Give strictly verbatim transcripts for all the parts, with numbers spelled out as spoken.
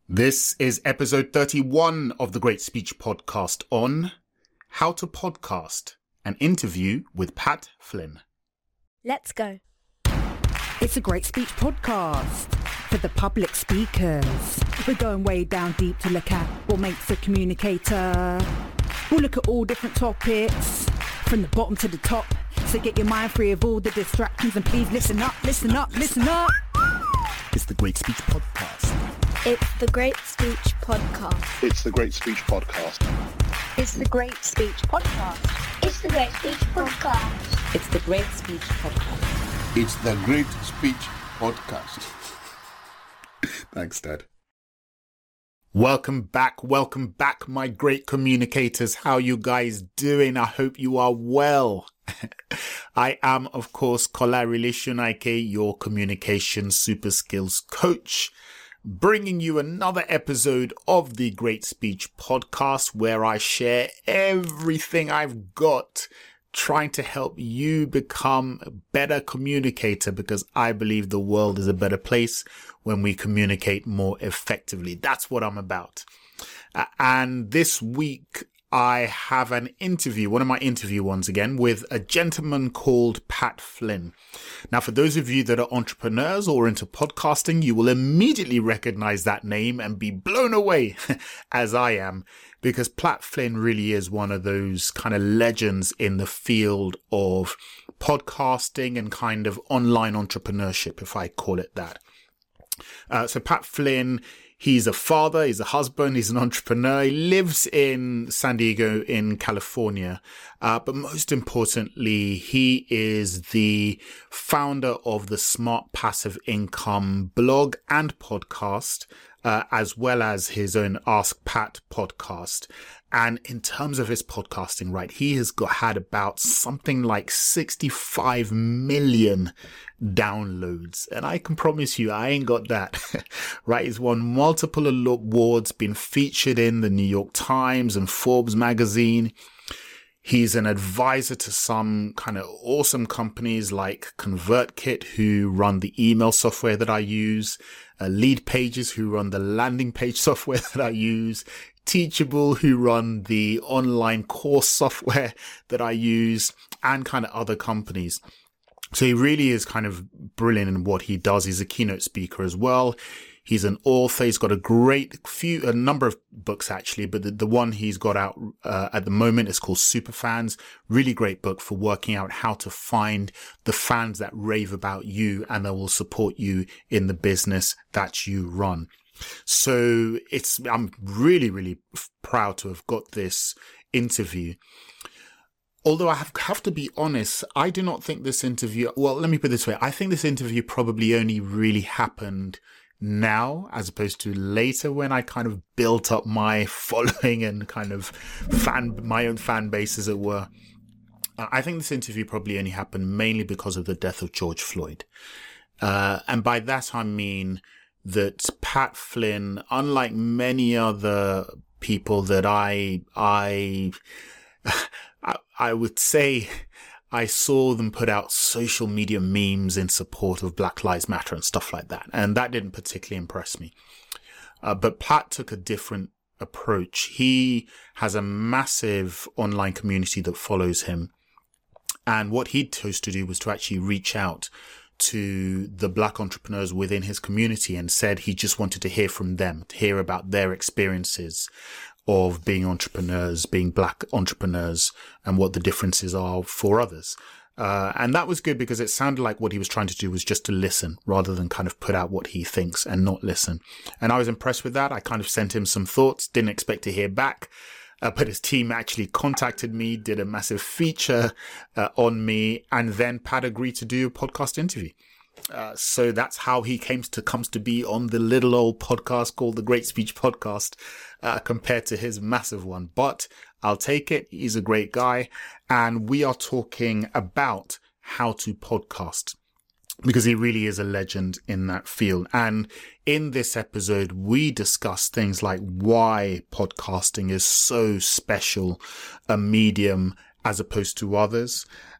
This is episode thirty-one of the Great Speech Podcast on How to Podcast, an interview with Pat Flynn. Let's go. It's a Great Speech Podcast for the public speakers. We're going way down deep to look at what makes a communicator. We'll look at all different topics from the bottom to the top. So get your mind free of all the distractions and please listen up, listen up, listen up. It's the Great Speech Podcast. It's the Great Speech Podcast. It's the Great Speech Podcast. It's the Great Speech Podcast. It's the Great Speech Podcast. It's the Great Speech Podcast. It's the Great Speech Podcast. Thanks, Dad. Welcome back, welcome back, my great communicators. How you guys doing? I hope you are well. I am, of course, Kolari Shunike, your communication super skills coach, bringing you another episode of the Great Speech Podcast where I share everything I've got trying to help you become a better communicator, because I believe the world is a better place when we communicate more effectively. That's what I'm about. Uh, and this week, I have an interview, one of my interview ones again, with a gentleman called Pat Flynn. Now, for those of you that are entrepreneurs or into podcasting, you will immediately recognize that name and be blown away, as I am, because Pat Flynn really is one of those kind of legends in the field of podcasting and kind of online entrepreneurship, if I call it that. Uh, so Pat Flynn, he's a father, he's a husband, he's an entrepreneur. He lives in San Diego in California. Uh, but most importantly, he is the founder of the Smart Passive Income blog and podcast, uh, as well as his own Ask Pat podcast. And in terms of his podcasting, right, he has got had about something like sixty-five million downloads. And I can promise you, I ain't got that, right? He's won multiple awards, been featured in the New York Times and Forbes magazine. He's an advisor to some kind of awesome companies like ConvertKit, who run the email software that I use, uh, Lead Pages, who run the landing page software that I use, Teachable, who run the online course software that I use, and kind of other companies. So he really is kind of brilliant in what he does. He's a keynote speaker as well. He's an author. He's got a great few, a number of books actually, but the, the one he's got out uh, at the moment is called Superfans. Really great book for working out how to find the fans that rave about you and that will support you in the business that you run. So it's, I'm really, really proud to have got this interview. Although I have, have to be honest, I do not think this interview, well, let me put it this way. I think this interview probably only really happened now as opposed to later, when I kind of built up my following and kind of fan, my own fan base, as it were. I think this interview probably only happened mainly because of the death of George Floyd. Uh, and by that, I mean that Pat Flynn, unlike many other people that I, I, I, I would say I saw them put out social media memes in support of Black Lives Matter and stuff like that. And that didn't particularly impress me. Uh, but Pat took a different approach. He has a massive online community that follows him. And what he chose to do was to actually reach out to the Black entrepreneurs within his community and said he just wanted to hear from them, to hear about their experiences of being entrepreneurs, being Black entrepreneurs, and what the differences are for others. Uh, and that was good because it sounded like what he was trying to do was just to listen rather than kind of put out what he thinks and not listen. And I was impressed with that. I kind of sent him some thoughts, didn't expect to hear back. Uh, but his team actually contacted me, did a massive feature uh, on me, and then Pat agreed to do a podcast interview. Uh, so that's how he came to comes to be on the little old podcast called the Great Speech Podcast, uh, compared to his massive one. But I'll take it. He's a great guy. And we are talking about how to podcast, because he really is a legend in that field. And in this episode, we discuss things like why podcasting is so special a medium as opposed to others.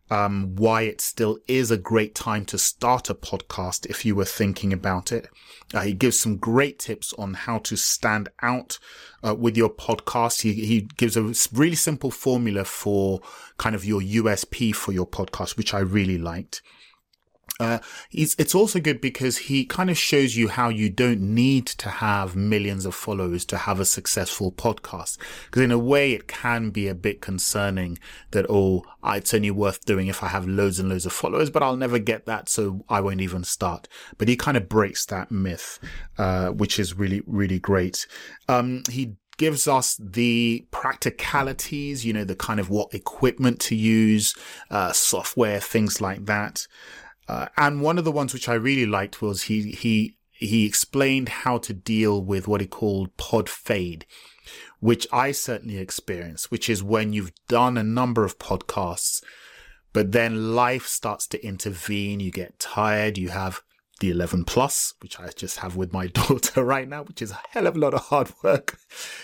um, why it still is a great time to start a podcast if you were thinking about it. Uh, he gives some great tips on how to stand out uh, with your podcast. He, he gives a really simple formula for kind of your U S P for your podcast, which I really liked. Uh, it's, it's also good because he kind of shows you how you don't need to have millions of followers to have a successful podcast. Because in a way, it can be a bit concerning that, oh, it's only worth doing if I have loads and loads of followers, but I'll never get that, so I won't even start. But he kind of breaks that myth, uh, which is really, really great. Um, he gives us the practicalities, you know, the kind of what equipment to use, uh, software, things like that. Uh, and one of the ones which I really liked was he, he, he explained how to deal with what he called pod fade, which I certainly experienced, which is when you've done a number of podcasts, but then life starts to intervene. You get tired. You have the eleven plus, which I just have with my daughter right now, which is a hell of a lot of hard work.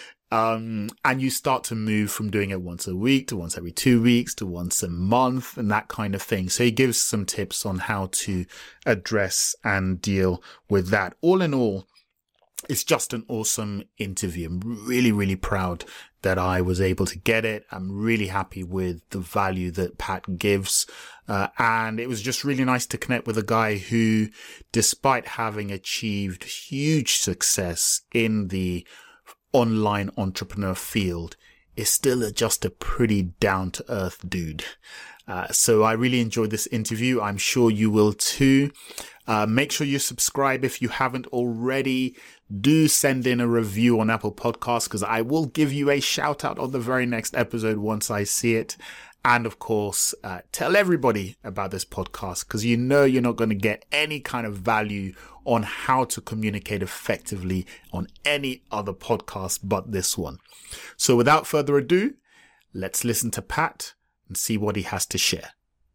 Um, and you start to move from doing it once a week to once every two weeks to once a month and that kind of thing. So he gives some tips on how to address and deal with that. All in all, it's just an awesome interview. I'm really, really proud that I was able to get it. I'm really happy with the value that Pat gives. Uh, and it was just really nice to connect with a guy who, despite having achieved huge success in the online entrepreneur field, is still a, just a pretty down-to-earth dude. Uh, so I really enjoyed this interview. I'm sure you will too. Uh, make sure you subscribe if you haven't already. Do send in a review on Apple Podcasts, because I will give you a shout out on the very next episode once I see it. And of course, uh, tell everybody about this podcast, because you know you're not going to get any kind of value on how to communicate effectively on any other podcast but this one. So without further ado, let's listen to Pat and see what he has to share.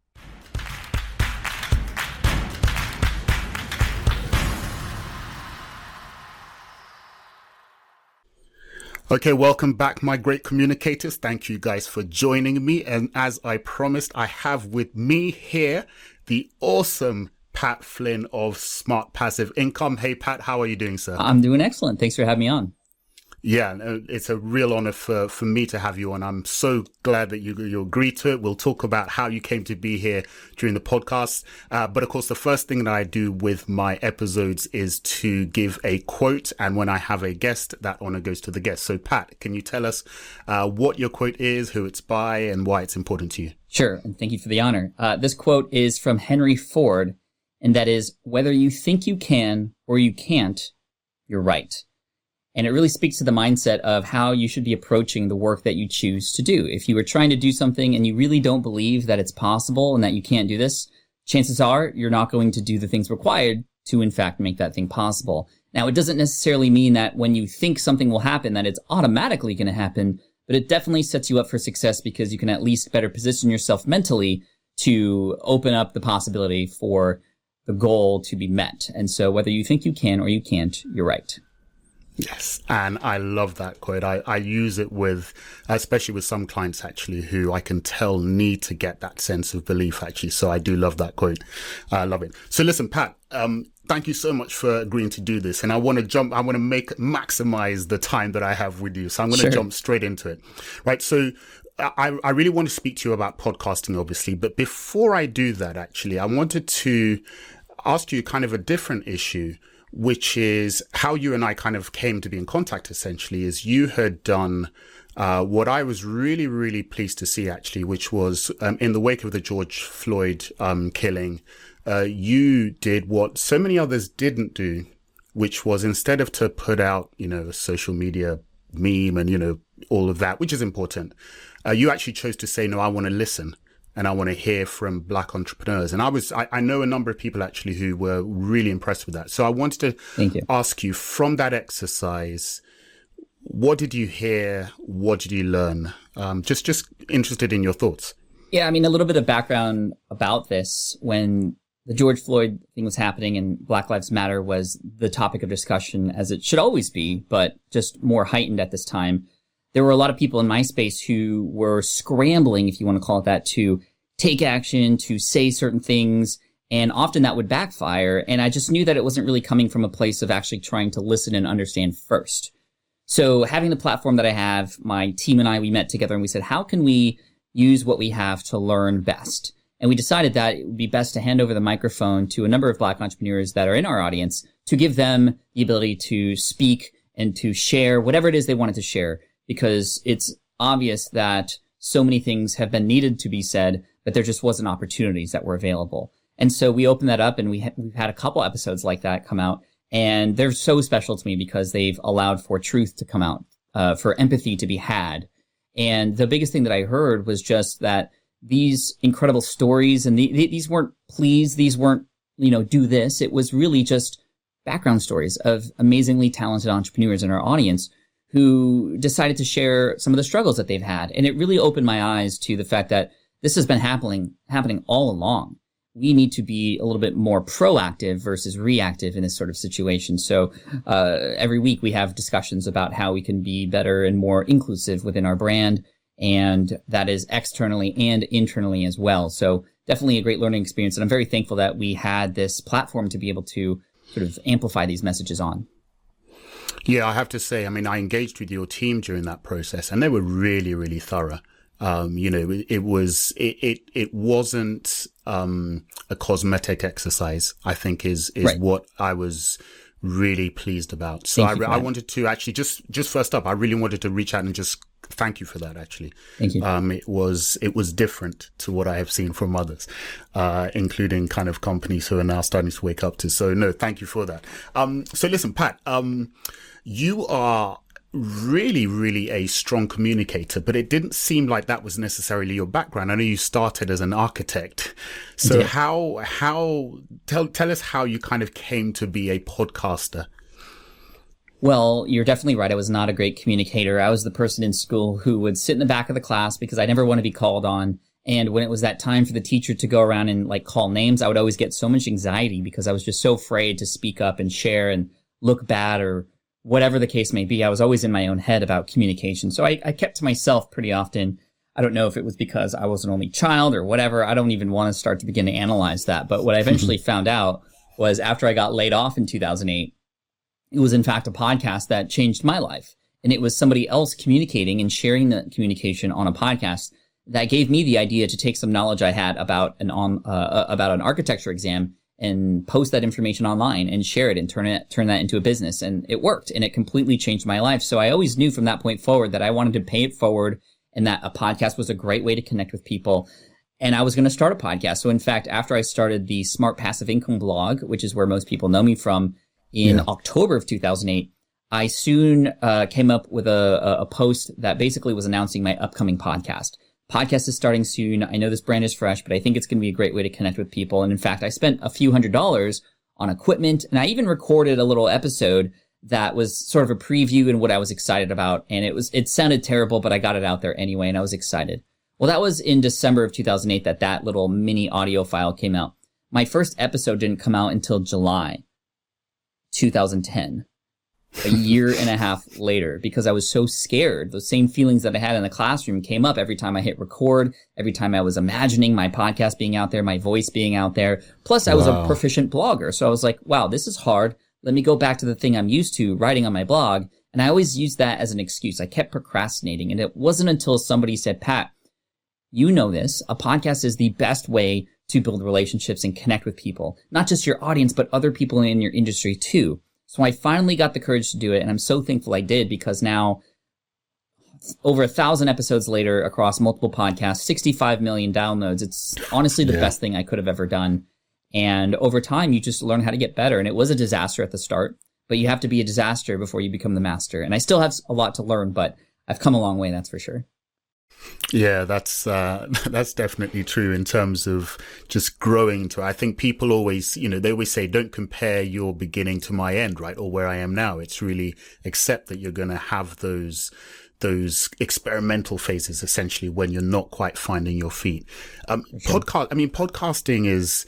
Okay, welcome back, my great communicators. Thank you guys for joining me. And as I promised, I have with me here the awesome Pat Flynn of Smart Passive Income. Hey, Pat, how are you doing, sir? I'm doing excellent. Thanks for having me on. Yeah, it's a real honor for, for me to have you on. I'm so glad that you, you agreed to it. We'll talk about how you came to be here during the podcast. Uh, but of course, the first thing that I do with my episodes is to give a quote. And when I have a guest, that honor goes to the guest. So Pat, can you tell us uh, what your quote is, who it's by, and why it's important to you? Sure. And thank you for the honor. Uh, this quote is from Henry Ford, and that is, whether you think you can or you can't, you're right. And it really speaks to the mindset of how you should be approaching the work that you choose to do. If you are trying to do something and you really don't believe that it's possible and that you can't do this, chances are you're not going to do the things required to, in fact, make that thing possible. Now, it doesn't necessarily mean that when you think something will happen, that it's automatically going to happen, but it definitely sets you up for success because you can at least better position yourself mentally to open up the possibility for the goal to be met. And so whether you think you can or you can't, you're right. Yes. And I love that quote. I, I use it with, especially with some clients actually, who I can tell need to get that sense of belief actually. So I do love that quote. I love it. So listen, Pat, um, thank you so much for agreeing to do this. And I want to jump, I want to make, maximize the time that I have with you. So I'm going to Sure. jump straight into it. Right. So I, I really want to speak to you about podcasting, obviously. But before I do that, actually, I wanted to ask you kind of a different issue, which is how you and I kind of came to be in contact, essentially, is you had done uh, what I was really, really pleased to see, actually, which was um, in the wake of the George Floyd um, killing, uh, you did what so many others didn't do, which was instead of to put out, you know, a social media meme and, you know, all of that, which is important, uh, you actually chose to say, no, I want to listen. And I want to hear from Black entrepreneurs. And I was, I, I know a number of people actually who were really impressed with that. So I wanted to Thank you. ask you, from that exercise, what did you hear? What did you learn? Um, just, just interested in your thoughts. Yeah, I mean, a little bit of background about this. When the George Floyd thing was happening and Black Lives Matter was the topic of discussion, as it should always be, but just more heightened at this time, there were a lot of people in my space who were scrambling, if you want to call it that, to take action, to say certain things. And often that would backfire. And I just knew that it wasn't really coming from a place of actually trying to listen and understand first. So having the platform that I have, my team and I, we met together and we said, how can we use what we have to learn best? And we decided that it would be best to hand over the microphone to a number of Black entrepreneurs that are in our audience to give them the ability to speak and to share whatever it is they wanted to share, because it's obvious that so many things have been needed to be said, but there just wasn't opportunities that were available. And so we opened that up, and we ha- we've had a couple episodes like that come out, and they're so special to me because they've allowed for truth to come out, uh, for empathy to be had. And the biggest thing that I heard was just that these incredible stories, and the, these weren't please, these weren't, you know, do this. It was really just background stories of amazingly talented entrepreneurs in our audience who decided to share some of the struggles that they've had. And it really opened my eyes to the fact that this has been happening, happening all along. We need to be a little bit more proactive versus reactive in this sort of situation. So uh, every week we have discussions about how we can be better and more inclusive within our brand, and that is externally and internally as well. So definitely a great learning experience, and I'm very thankful that we had this platform to be able to sort of amplify these messages on. Yeah, I have to say, I mean, I engaged with your team during that process, and they were really, really thorough. Um, you know, it, it was, it, it, it wasn't, um, a cosmetic exercise, I think is, is Right. what I was really pleased about. So I, I wanted to actually just, just first up, I really wanted to reach out and just thank you for that, actually. Thank you. Um, it was, it was different to what I have seen from others, uh, including kind of companies who are now starting to wake up to. So no, thank you for that. Um, so listen, Pat, um, you are really, really a strong communicator, but it didn't seem like that was necessarily your background. I know you started as an architect. So how, how, tell, tell us how you kind of came to be a podcaster. Well, you're definitely right. I was not a great communicator. I was the person in school who would sit in the back of the class because I never want to be called on. And when it was that time for the teacher to go around and like call names, I would always get so much anxiety because I was just so afraid to speak up and share and look bad or whatever the case may be. I was always in my own head about communication. So I, I kept to myself pretty often. I don't know if it was because I was an only child or whatever. I don't even want to start to begin to analyze that. But what I eventually found out was after I got laid off in two thousand eight, it was in fact a podcast that changed my life. And it was somebody else communicating and sharing the communication on a podcast that gave me the idea to take some knowledge I had about an on, uh, about an architecture exam and post that information online and share it and turn it, turn that into a business. And it worked, and it completely changed my life. So I always knew from that point forward that I wanted to pay it forward and that a podcast was a great way to connect with people. And I was going to start a podcast. So in fact, after I started the Smart Passive Income blog, which is where most people know me from, in yeah. October of two thousand eight, I soon uh, came up with a, a post that basically was announcing my upcoming podcast. Podcast is starting soon. I know this brand is fresh, but I think it's going to be a great way to connect with people. And in fact, I spent a few hundred dollars on equipment, and I even recorded a little episode that was sort of a preview and what I was excited about. And it was, it sounded terrible, but I got it out there anyway, and I was excited. Well, that was in December of two thousand eight that that little mini audio file came out. My first episode didn't come out until July two thousand ten. A year and a half later, because I was so scared. Those same feelings that I had in the classroom came up every time I hit record, every time I was imagining my podcast being out there, my voice being out there. Plus, I was wow. a proficient blogger. So I was like, wow, this is hard. Let me go back to the thing I'm used to, writing on my blog. And I always used that as an excuse. I kept procrastinating. And it wasn't until somebody said, Pat, you know this. A podcast is the best way to build relationships and connect with people. Not just your audience, but other people in your industry too. So I finally got the courage to do it, and I'm so thankful I did, because now, over a thousand episodes later, across multiple podcasts, sixty-five million downloads, it's honestly the yeah. best thing I could have ever done. And over time, you just learn how to get better. And it was a disaster at the start, but you have to be a disaster before you become the master. And I still have a lot to learn, but I've come a long way, that's for sure. Yeah, that's uh, that's definitely true in terms of just growing to. I think people always, you know, they always say, don't compare your beginning to my end, right? Or where I am now. It's really accept that you're going to have those those experimental phases, essentially, when you're not quite finding your feet. Um, sure. Podcast. I mean, podcasting is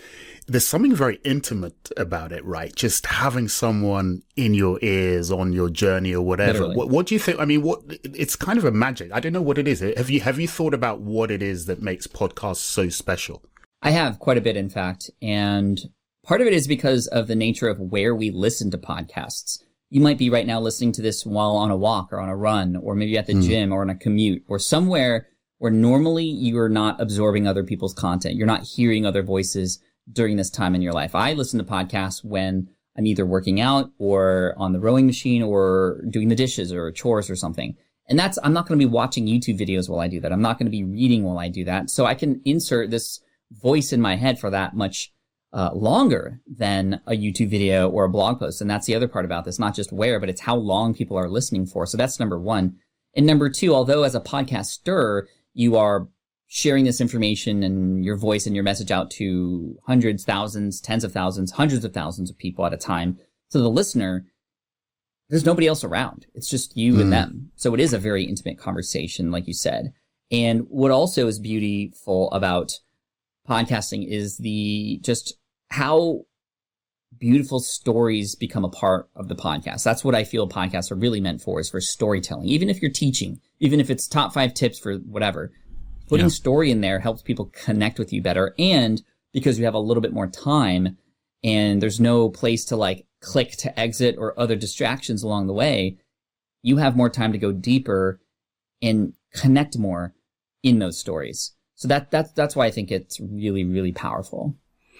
there's something very intimate about it, right? Just having someone in your ears on your journey or whatever. What, what do you think? I mean, what it's kind of a magic. I don't know what it is. Have you have you thought about what it is that makes podcasts so special? I have quite a bit, in fact. And part of it is because of the nature of where we listen to podcasts. You might be right now listening to this while on a walk or on a run, or maybe at the mm. gym or on a commute or somewhere where normally you are not absorbing other people's content. You're not hearing other voices during this time in your life. I listen to podcasts when I'm either working out or on the rowing machine or doing the dishes or chores or something. And that's, I'm not going to be watching YouTube videos while I do that. I'm not going to be reading while I do that. So I can insert this voice in my head for that much uh, longer than a YouTube video or a blog post. And that's the other part about this, not just where, but it's how long people are listening for. So that's number one. And number two, although as a podcaster, you are sharing this information and your voice and your message out to hundreds, thousands, tens of thousands, hundreds of thousands of people at a time. To the listener, there's nobody else around. It's just you mm. and them. So it is a very intimate conversation, like you said. And what also is beautiful about podcasting is the just how beautiful stories become a part of the podcast. That's what I feel podcasts are really meant for, is for storytelling. Even if you're teaching, even if it's top five tips for whatever, putting yeah. story in there helps people connect with you better. And because you have a little bit more time and there's no place to like click to exit or other distractions along the way, you have more time to go deeper and connect more in those stories. So that, that's, that's why I think it's really, really powerful.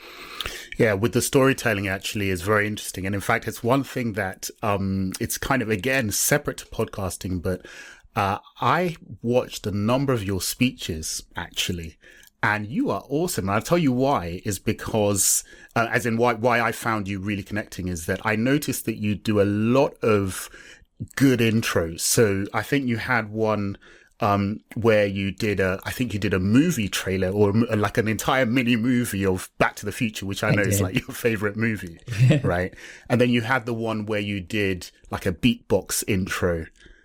Yeah, with the storytelling actually is very interesting. And in fact, it's one thing that um, it's kind of, again, separate to podcasting, but Uh, I watched a number of your speeches, actually, and you are awesome. And I'll tell you why, is because, uh, as in why, why I found you really connecting, is that I noticed that you do a lot of good intros. So I think you had one um, where you did a, I think you did a movie trailer or like an entire mini movie of Back to the Future, which I, I know did. is like your favorite movie, right? And then you had the one where you did like a beatbox intro.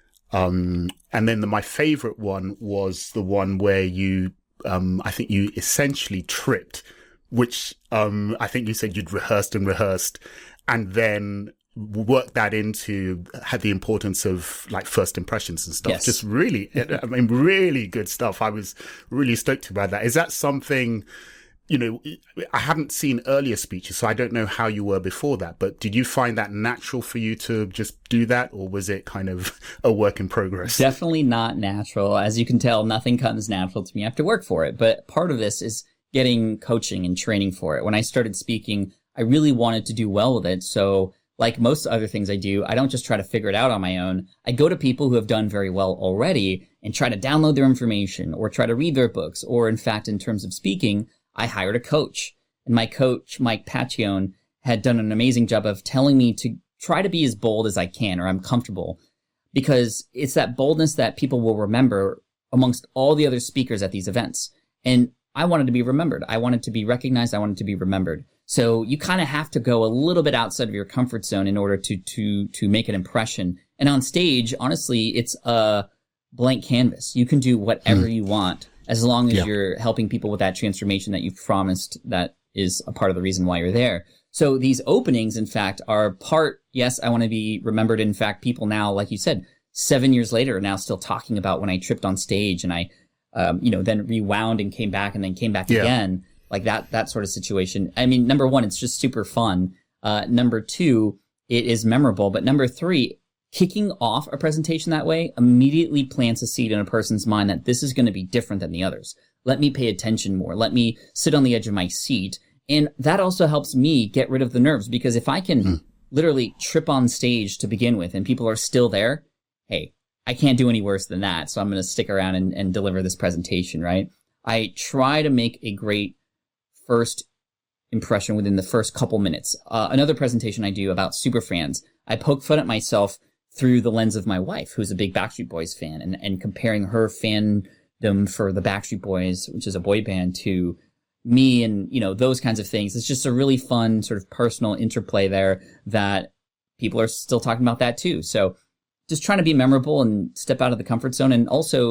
Um, and then the, my favorite one was the one where you, um, I think you essentially tripped, which, um, I think you said you'd rehearsed and rehearsed and then worked that into, had the importance of like first impressions and stuff. Yes. Just really, I mean, really good stuff. I was really stoked about that. Is that something, you know, I haven't seen earlier speeches, so I don't know how you were before that, but did you find that natural for you to just do that, or was it kind of a work in progress? Definitely not natural. As you can tell, nothing comes natural to me. I have to work for it, but part of this is getting coaching and training for it. When I started speaking, I really wanted to do well with it, so like most other things I do, I don't just try to figure it out on my own. I go to people who have done very well already and try to download their information or try to read their books, or in fact, in terms of speaking, I hired a coach, and my coach, Mike Pacione, had done an amazing job of telling me to try to be as bold as I can, or I'm comfortable, because it's that boldness that people will remember amongst all the other speakers at these events. And I wanted to be remembered. I wanted to be recognized. I wanted to be remembered. So you kind of have to go a little bit outside of your comfort zone in order to, to, to make an impression. And on stage, honestly, it's a blank canvas. You can do whatever mm. you want, as long as yeah. you're helping people with that transformation that you've promised. That is a part of the reason why you're there. So these openings, in fact, are part, yes, I want to be remembered. In fact, people now, like you said, seven years later are now still talking about when I tripped on stage and I, um, you know, then rewound and came back and then came back yeah. again, like that, that sort of situation. I mean, number one, it's just super fun. Uh, number two, it is memorable. But number three, kicking off a presentation that way immediately plants a seed in a person's mind that this is going to be different than the others. Let me pay attention more. Let me sit on the edge of my seat. And that also helps me get rid of the nerves, because if I can mm. literally trip on stage to begin with and people are still there, hey, I can't do any worse than that. So I'm going to stick around and, and deliver this presentation, right? I try to make a great first impression within the first couple minutes. Uh, another presentation I do about superfans, I poke fun at myself through the lens of my wife, who's a big Backstreet Boys fan, and, and comparing her fandom for the Backstreet Boys, which is a boy band, to me and, you know, those kinds of things. It's just a really fun sort of personal interplay there that people are still talking about that too. So just trying to be memorable and step out of the comfort zone. And also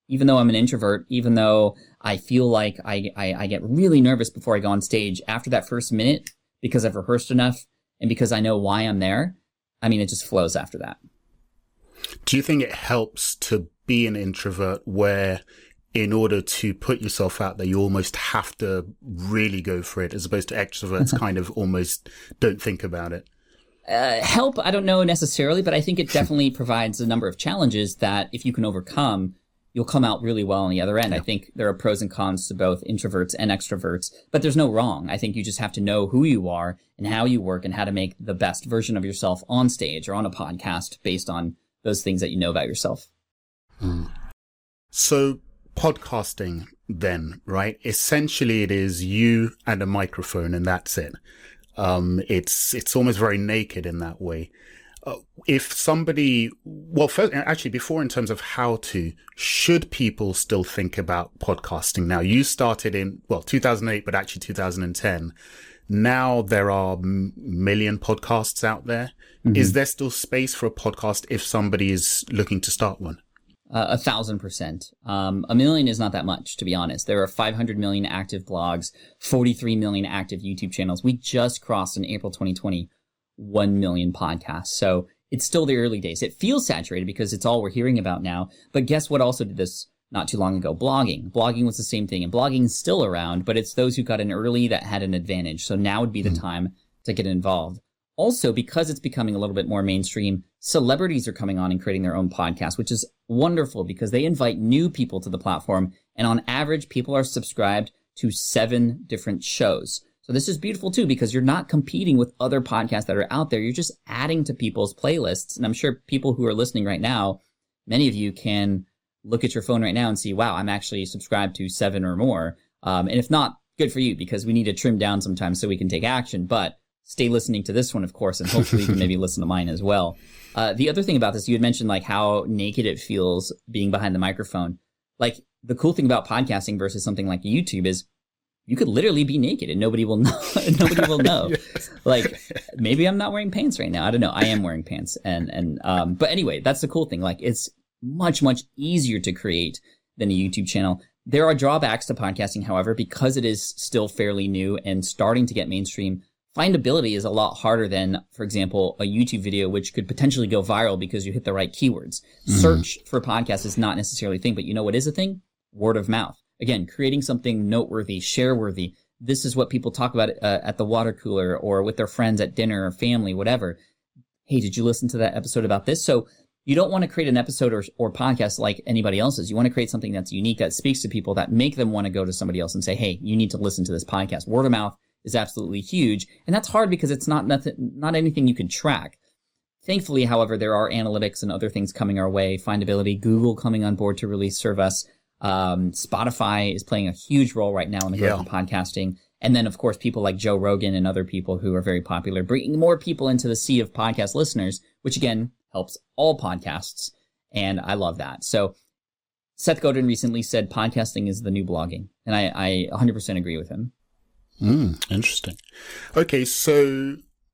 even though I'm an introvert, even though I feel like I, I, I get really nervous before I go on stage, after that first minute, because I've rehearsed enough and because I know why I'm there, I mean, it just flows after that. Do you think it helps to be an introvert where in order to put yourself out there, you almost have to really go for it, as opposed to extroverts kind of almost don't think about it? Uh, help, I don't know necessarily, but I think it definitely provides a number of challenges that if you can overcome, you'll come out really well on the other end. Yeah. I think there are pros and cons to both introverts and extroverts, but there's no wrong. I think you just have to know who you are and how you work and how to make the best version of yourself on stage or on a podcast based on those things that you know about yourself. Hmm. So podcasting then, right? Essentially it is you and a microphone and that's it. Um, it's, it's almost very naked in that way. Uh, if somebody, well, first, actually, before in terms of how to, should people still think about podcasting now? You started in, well, two thousand eight, but actually two thousand ten. Now there are m- million podcasts out there. Mm-hmm. Is there still space for a podcast if somebody is looking to start one? Uh, a thousand percent. Um, a million is not that much, to be honest. There are five hundred million active blogs, forty-three million active YouTube channels. We just crossed in April twenty twenty one million podcasts. So it's still the early days. It feels saturated because it's all we're hearing about now. But guess what also did this not too long ago? Blogging. Blogging was the same thing. And blogging is still around, but it's those who got in early that had an advantage. So now would be the mm. time to get involved. Also, because it's becoming a little bit more mainstream, celebrities are coming on and creating their own podcasts, which is wonderful because they invite new people to the platform. And on average, people are subscribed to seven different shows. So this is beautiful too, because you're not competing with other podcasts that are out there. You're just adding to people's playlists. And I'm sure people who are listening right now, many of you can look at your phone right now and see, wow, I'm actually subscribed to seven or more. Um, and if not, good for you, because we need to trim down sometimes so we can take action. But stay listening to this one, of course, and hopefully you can maybe listen to mine as well. Uh, the other thing about this, you had mentioned like how naked it feels being behind the microphone. Like the cool thing about podcasting versus something like YouTube is you could literally be naked and nobody will know. Nobody will know. Yes. Like maybe I'm not wearing pants right now. I don't know. I am wearing pants. And, and, um, but anyway, that's the cool thing. Like it's much, much easier to create than a YouTube channel. There are drawbacks to podcasting, however, because it is still fairly new and starting to get mainstream. Findability is a lot harder than, for example, a YouTube video, which could potentially go viral because you hit the right keywords. Mm-hmm. Search for podcasts is not necessarily a thing, but you know what is a thing? Word of mouth. Again, creating something noteworthy, share-worthy. This is what people talk about uh, at the water cooler or with their friends at dinner or family, whatever. Hey, did you listen to that episode about this? So you don't want to create an episode or, or podcast like anybody else's. You want to create something that's unique, that speaks to people, that make them want to go to somebody else and say, hey, you need to listen to this podcast. Word of mouth is absolutely huge. And that's hard because it's not nothing, not anything you can track. Thankfully, however, there are analytics and other things coming our way. Findability, Google coming on board to really serve us. Um, Spotify is playing a huge role right now in the growth yeah. of podcasting. And then, of course, people like Joe Rogan and other people who are very popular, bringing more people into the sea of podcast listeners, which again helps all podcasts. And I love that. So Seth Godin recently said podcasting is the new blogging. And I, I one hundred percent agree with him. Mm, interesting. Okay, so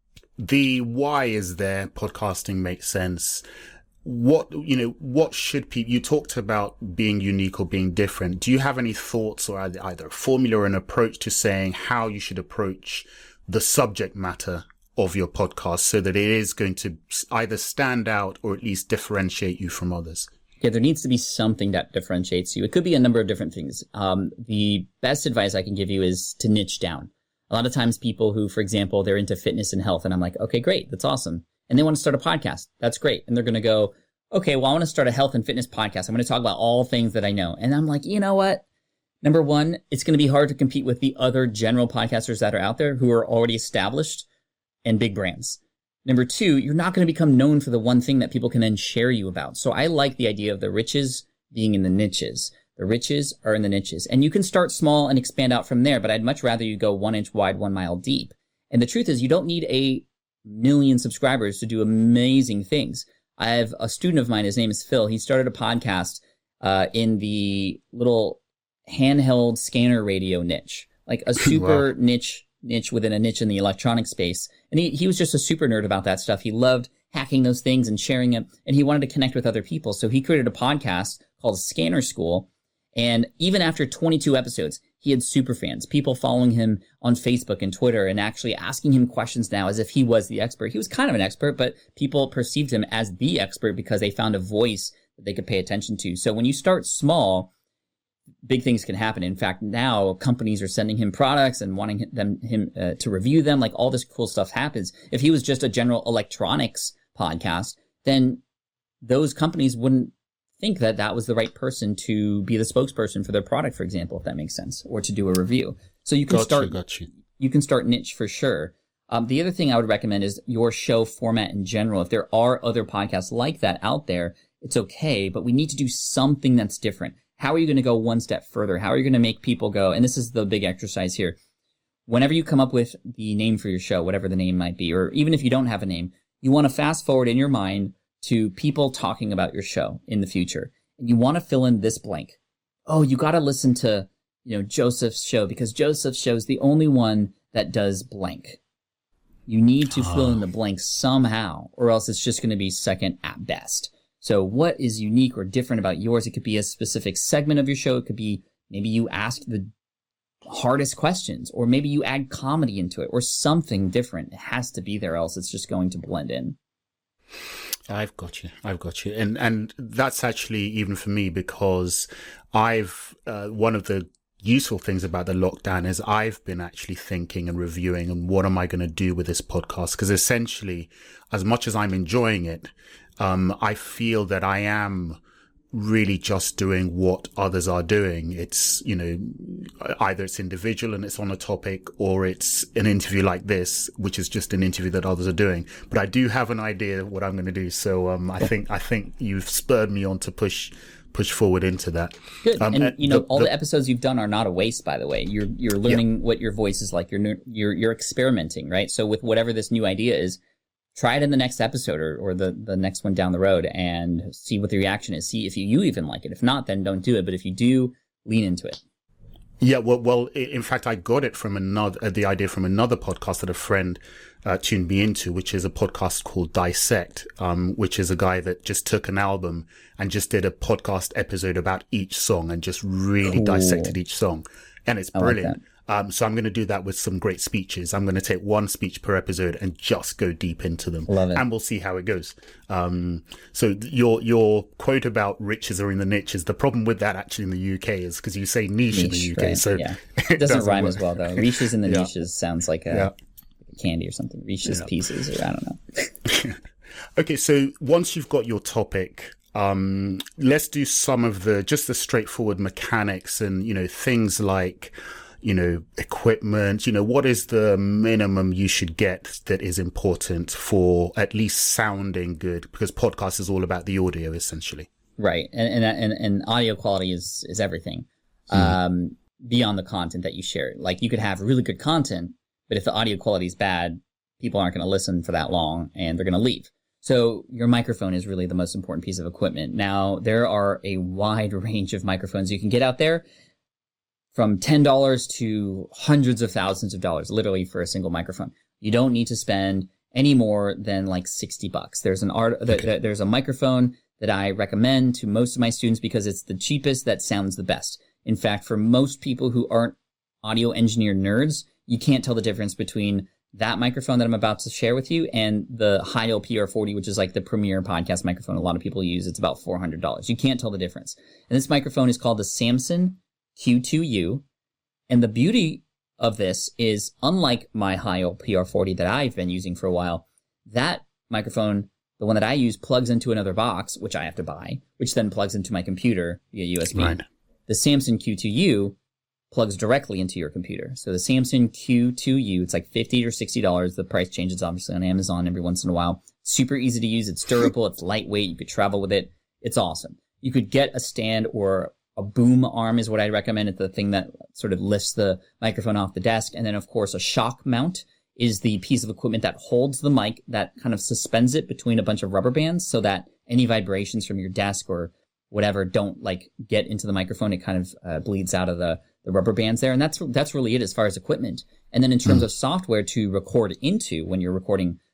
the why is there, podcasting makes sense. What, you know, what should people, you talked about being unique or being different. Do you have any thoughts or either, either a formula or an approach to saying how you should approach the subject matter of your podcast so that it is going to either stand out or at least differentiate you from others? Yeah, there needs to be something that differentiates you. It could be a number of different things. Um, the best advice I can give you is to niche down. A lot of times people who, for example, they're into fitness and health, and I'm like, okay, great, that's awesome. And they want to start a podcast. That's great. And they're going to go, okay, well, I want to start a health and fitness podcast. I'm going to talk about all things that I know. And I'm like, you know what? Number one, it's going to be hard to compete with the other general podcasters that are out there who are already established and big brands. Number two, you're not going to become known for the one thing that people can then share you about. So I like the idea of the riches being in the niches. The riches are in the niches. And you can start small and expand out from there, but I'd much rather you go one inch wide, one mile deep. And the truth is you don't need a million subscribers to do amazing things. I have a student of mine, his name is Phil. He started a podcast uh, in the little handheld scanner radio niche, like a super wow. niche niche within a niche in the electronic space. And he, he was just a super nerd about that stuff. He loved hacking those things and sharing it, and he wanted to connect with other people. So he created a podcast called Scanner School. And even after twenty-two episodes, he had super fans, people following him on Facebook and Twitter and actually asking him questions now as if he was the expert. He was kind of an expert, but people perceived him as the expert because they found a voice that they could pay attention to. So when you start small, big things can happen. In fact, now companies are sending him products and wanting them him uh, to review them. Like all this cool stuff happens. If he was just a general electronics podcast, then those companies wouldn't think that that was the right person to be the spokesperson for their product, for example, if that makes sense, or to do a review. So you can Got start, you, got you. you can start niche for sure. Um, the other thing I would recommend is your show format in general. If there are other podcasts like that out there, it's okay, but we need to do something that's different. How are you going to go one step further? How are you going to make people go? And this is the big exercise here. Whenever you come up with the name for your show, whatever the name might be, or even if you don't have a name, you want to fast forward in your mind to people talking about your show in the future. And you want to fill in this blank. Oh, you got to listen to, you know, Joseph's show because Joseph's show is the only one that does blank. You need to fill in the blank somehow, or else it's just going to be second at best. So what is unique or different about yours? It could be a specific segment of your show. It could be maybe you ask the hardest questions, or maybe you add comedy into it, or something different. It has to be there, else it's just going to blend in. I've got you. I've got you. And and that's actually even for me, because I've uh, one of the useful things about the lockdown is I've been actually thinking and reviewing and what am I going to do with this podcast? Because essentially, as much as I'm enjoying it, um, I feel that I am really just doing what others are doing. It's, you know, either it's individual and it's on a topic, or it's an interview like this, which is just an interview that others are doing. But I do have an idea of what I'm going to do. So, um, I think, I think you've spurred me on to push, push forward into that. Good. Um, and, you know, the, all the, the episodes you've done are not a waste, by the way. You're, you're learning yeah. what your voice is like. You're, you're, you're experimenting, right? So with whatever this new idea is, try it in the next episode or, or the, the next one down the road and see what the reaction is. See if you, you even like it. If not, then don't do it. But if you do, lean into it. Yeah, well, well, in fact, I got it from another, uh, the idea from another podcast that a friend uh, tuned me into, which is a podcast called Dissect, um, which is a guy that just took an album and just did a podcast episode about each song and just really cool. dissected each song. And it's brilliant. Like Um, so I'm going to do that with some great speeches. I'm going to take one speech per episode and just go deep into them. Love it. And we'll see how it goes. Um, so your, your quote about riches are in the niches. The problem with that actually in the U K is because you say niche, niche in the U K. Right. So yeah. It doesn't, doesn't rhyme work. As well though. Riches in the yeah. niches sounds like a, yeah. candy or something. Riches yeah. pieces, or I don't know. Okay. So once you've got your topic, um, let's do some of the, just the straightforward mechanics and, you know, things like, you know, equipment, you know, what is the minimum you should get that is important for at least sounding good? Because podcast is all about the audio, essentially. Right. And, and, and, and audio quality is, is everything, mm. um, beyond the content that you share. Like you could have really good content, but if the audio quality is bad, people aren't going to listen for that long and they're going to leave. So your microphone is really the most important piece of equipment. Now, there are a wide range of microphones you can get out there, from ten dollars to hundreds of thousands of dollars, literally for a single microphone. You don't need to spend any more than like sixty bucks. There's an art, okay. there's a microphone that I recommend to most of my students because it's the cheapest that sounds the best. In fact, for most people who aren't audio engineer nerds, you can't tell the difference between that microphone that I'm about to share with you and the Heil P R forty, which is like the premier podcast microphone a lot of people use. It's about four hundred dollars. You can't tell the difference. And this microphone is called the Samson Q two U. And the beauty of this is, unlike my Heil P R forty that I've been using for a while, that microphone, the one that I use, plugs into another box, which I have to buy, which then plugs into my computer via U S B. Right. The Samson Q two U plugs directly into your computer. So the Samson Q two U, it's like fifty dollars or sixty dollars. The price changes obviously on Amazon every once in a while. Super easy to use. It's durable. It's lightweight. You could travel with it. It's awesome. You could get a stand or a boom arm is what I recommend. It's the thing that sort of lifts the microphone off the desk. And then, of course, a shock mount is the piece of equipment that holds the mic, that kind of suspends it between a bunch of rubber bands so that any vibrations from your desk or whatever don't like get into the microphone. It kind of uh, bleeds out of the, the rubber bands there. And that's, that's really it as far as equipment. And then in terms mm. of software to record into when you're recording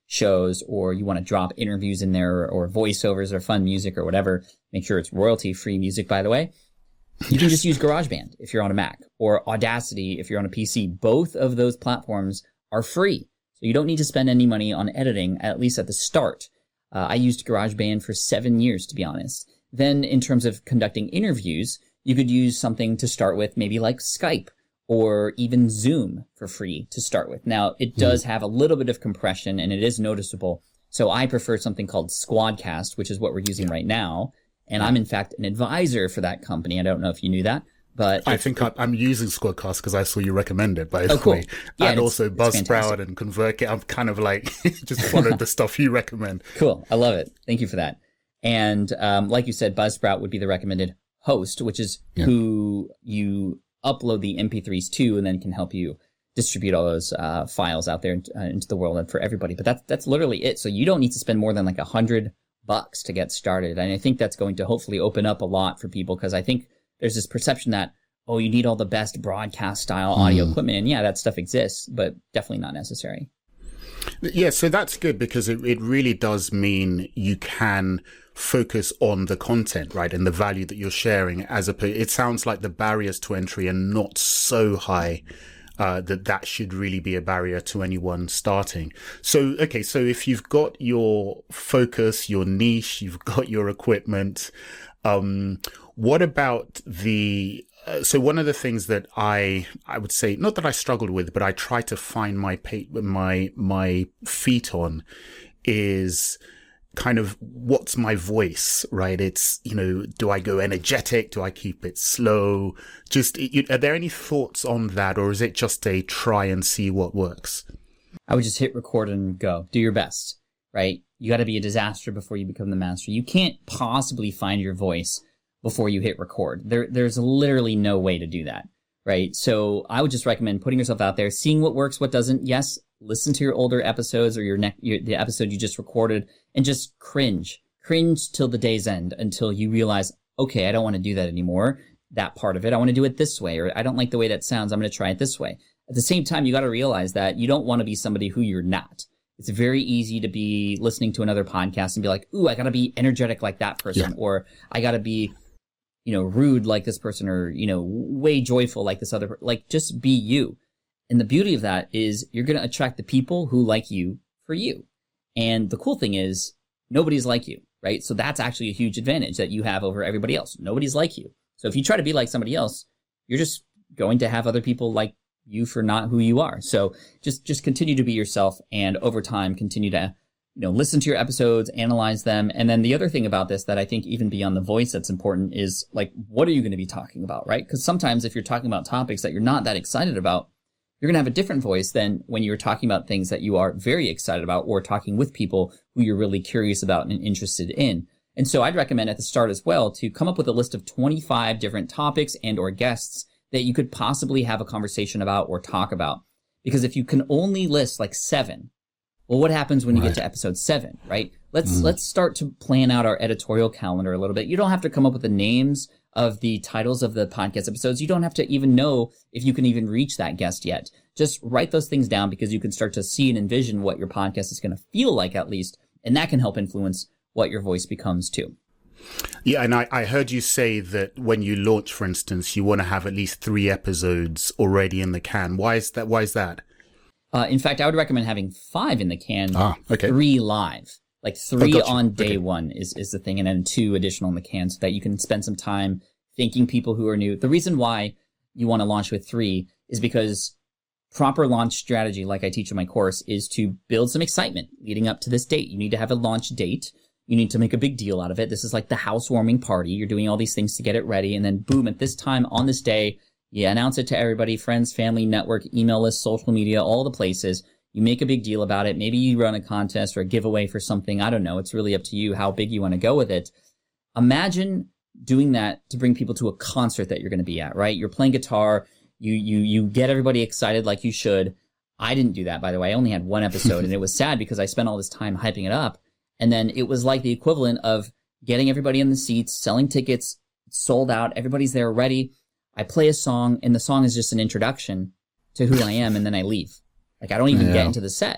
shows, or you want to drop interviews in there, or, or voiceovers or fun music or whatever, make sure it's royalty-free music, by the way. You can just use GarageBand if you're on a Mac, or Audacity if you're on a P C. Both of those platforms are free. So you don't need to spend any money on editing, at least at the start. Uh, I used GarageBand for seven years, to be honest. Then in terms of conducting interviews, you could use something to start with, maybe like Skype or even Zoom for free to start with. Now, it does have a little bit of compression and it is noticeable. So I prefer something called Squadcast, which is what we're using right now. And I'm, in fact, an advisor for that company. I don't know if you knew that. But I think I, I'm using Squadcast because I saw you recommend it, by the oh, cool. way. Yeah, and it's, also it's Buzzsprout and ConvertKit. I'm kind of like just followed the stuff you recommend. Cool. I love it. Thank you for that. And um, like you said, Buzzsprout would be the recommended host, which is yeah. who you upload the M P threes to and then can help you distribute all those uh, files out there uh, into the world and for everybody. But that's, that's literally it. So you don't need to spend more than like a hundred bucks to get started. And I think that's going to hopefully open up a lot for people, because I think there's this perception that, oh, you need all the best broadcast style audio mm. equipment. And yeah, that stuff exists, but definitely not necessary. Yeah, so that's good, because it, it really does mean you can focus on the content, right, and the value that you're sharing. As a, it sounds like the barriers to entry are not so high uh, that that should really be a barrier to anyone starting. So, okay, so if you've got your focus, your niche, you've got your equipment, um, what about the Uh, so one of the things that I, I would say, not that I struggled with, but I try to find my pa- my my feet on, is kind of what's my voice, right? It's, you know, do I go energetic? Do I keep it slow? Just, you, are there any thoughts on that, or is it just a try and see what works? I would just hit record and go. Do your best, right? You got to be a disaster before you become the master. You can't possibly find your voice before you hit record. There, there's literally no way to do that, right? So I would just recommend putting yourself out there, seeing what works, what doesn't. Yes, listen to your older episodes or your, ne- your the episode you just recorded, and just cringe. Cringe till the day's end, until you realize, okay, I don't want to do that anymore. That part of it, I want to do it this way, or I don't like the way that sounds. I'm going to try it this way. At the same time, you got to realize that you don't want to be somebody who you're not. It's very easy to be listening to another podcast and be like, ooh, I got to be energetic like that person, yeah. or I got to be, you know, rude like this person, or, you know, way joyful like this other person. Like, just be you. And the beauty of that is you're going to attract the people who like you for you. And the cool thing is nobody's like you, right? So that's actually a huge advantage that you have over everybody else. Nobody's like you. So if you try to be like somebody else, you're just going to have other people like you for not who you are. So just, just continue to be yourself, and over time continue to, you know, listen to your episodes, analyze them. And then the other thing about this that I think even beyond the voice that's important is, like, what are you going to be talking about, right? Because sometimes if you're talking about topics that you're not that excited about, you're going to have a different voice than when you're talking about things that you are very excited about, or talking with people who you're really curious about and interested in. And so I'd recommend at the start as well to come up with a list of twenty-five different topics and or guests that you could possibly have a conversation about or talk about. Because if you can only list like seven, well, what happens when you right. get to episode seven, right? Let's mm. let's start to plan out our editorial calendar a little bit. You don't have to come up with the names of the titles of the podcast episodes. You don't have to even know if you can even reach that guest yet. Just write those things down, because you can start to see and envision what your podcast is going to feel like, at least, and that can help influence what your voice becomes too. Yeah, and I, I heard you say that when you launch, for instance, you want to have at least three episodes already in the can. Why is that? Why is that? Uh, in fact, I would recommend having five in the can, ah, okay. three live. Like three oh, gotcha. on day okay. one is, is the thing, and then two additional in the can, so that you can spend some time thanking people who are new. The reason why you want to launch with three is because proper launch strategy, like I teach in my course, is to build some excitement leading up to this date. You need to have a launch date. You need to make a big deal out of it. This is like the housewarming party. You're doing all these things to get it ready, and then boom, at this time on this day, you announce it to everybody, friends, family, network, email list, social media, all the places. You make a big deal about it. Maybe you run a contest or a giveaway for something. I don't know. It's really up to you how big you want to go with it. Imagine doing that to bring people to a concert that you're going to be at, right? You're playing guitar. You, you, you get everybody excited like you should. I didn't do that, by the way. I only had one episode, and it was sad because I spent all this time hyping it up. And then it was like the equivalent of getting everybody in the seats, selling tickets, sold out. Everybody's there ready. I play a song, and the song is just an introduction to who I am, and then I leave. Like, I don't even yeah. get into the set.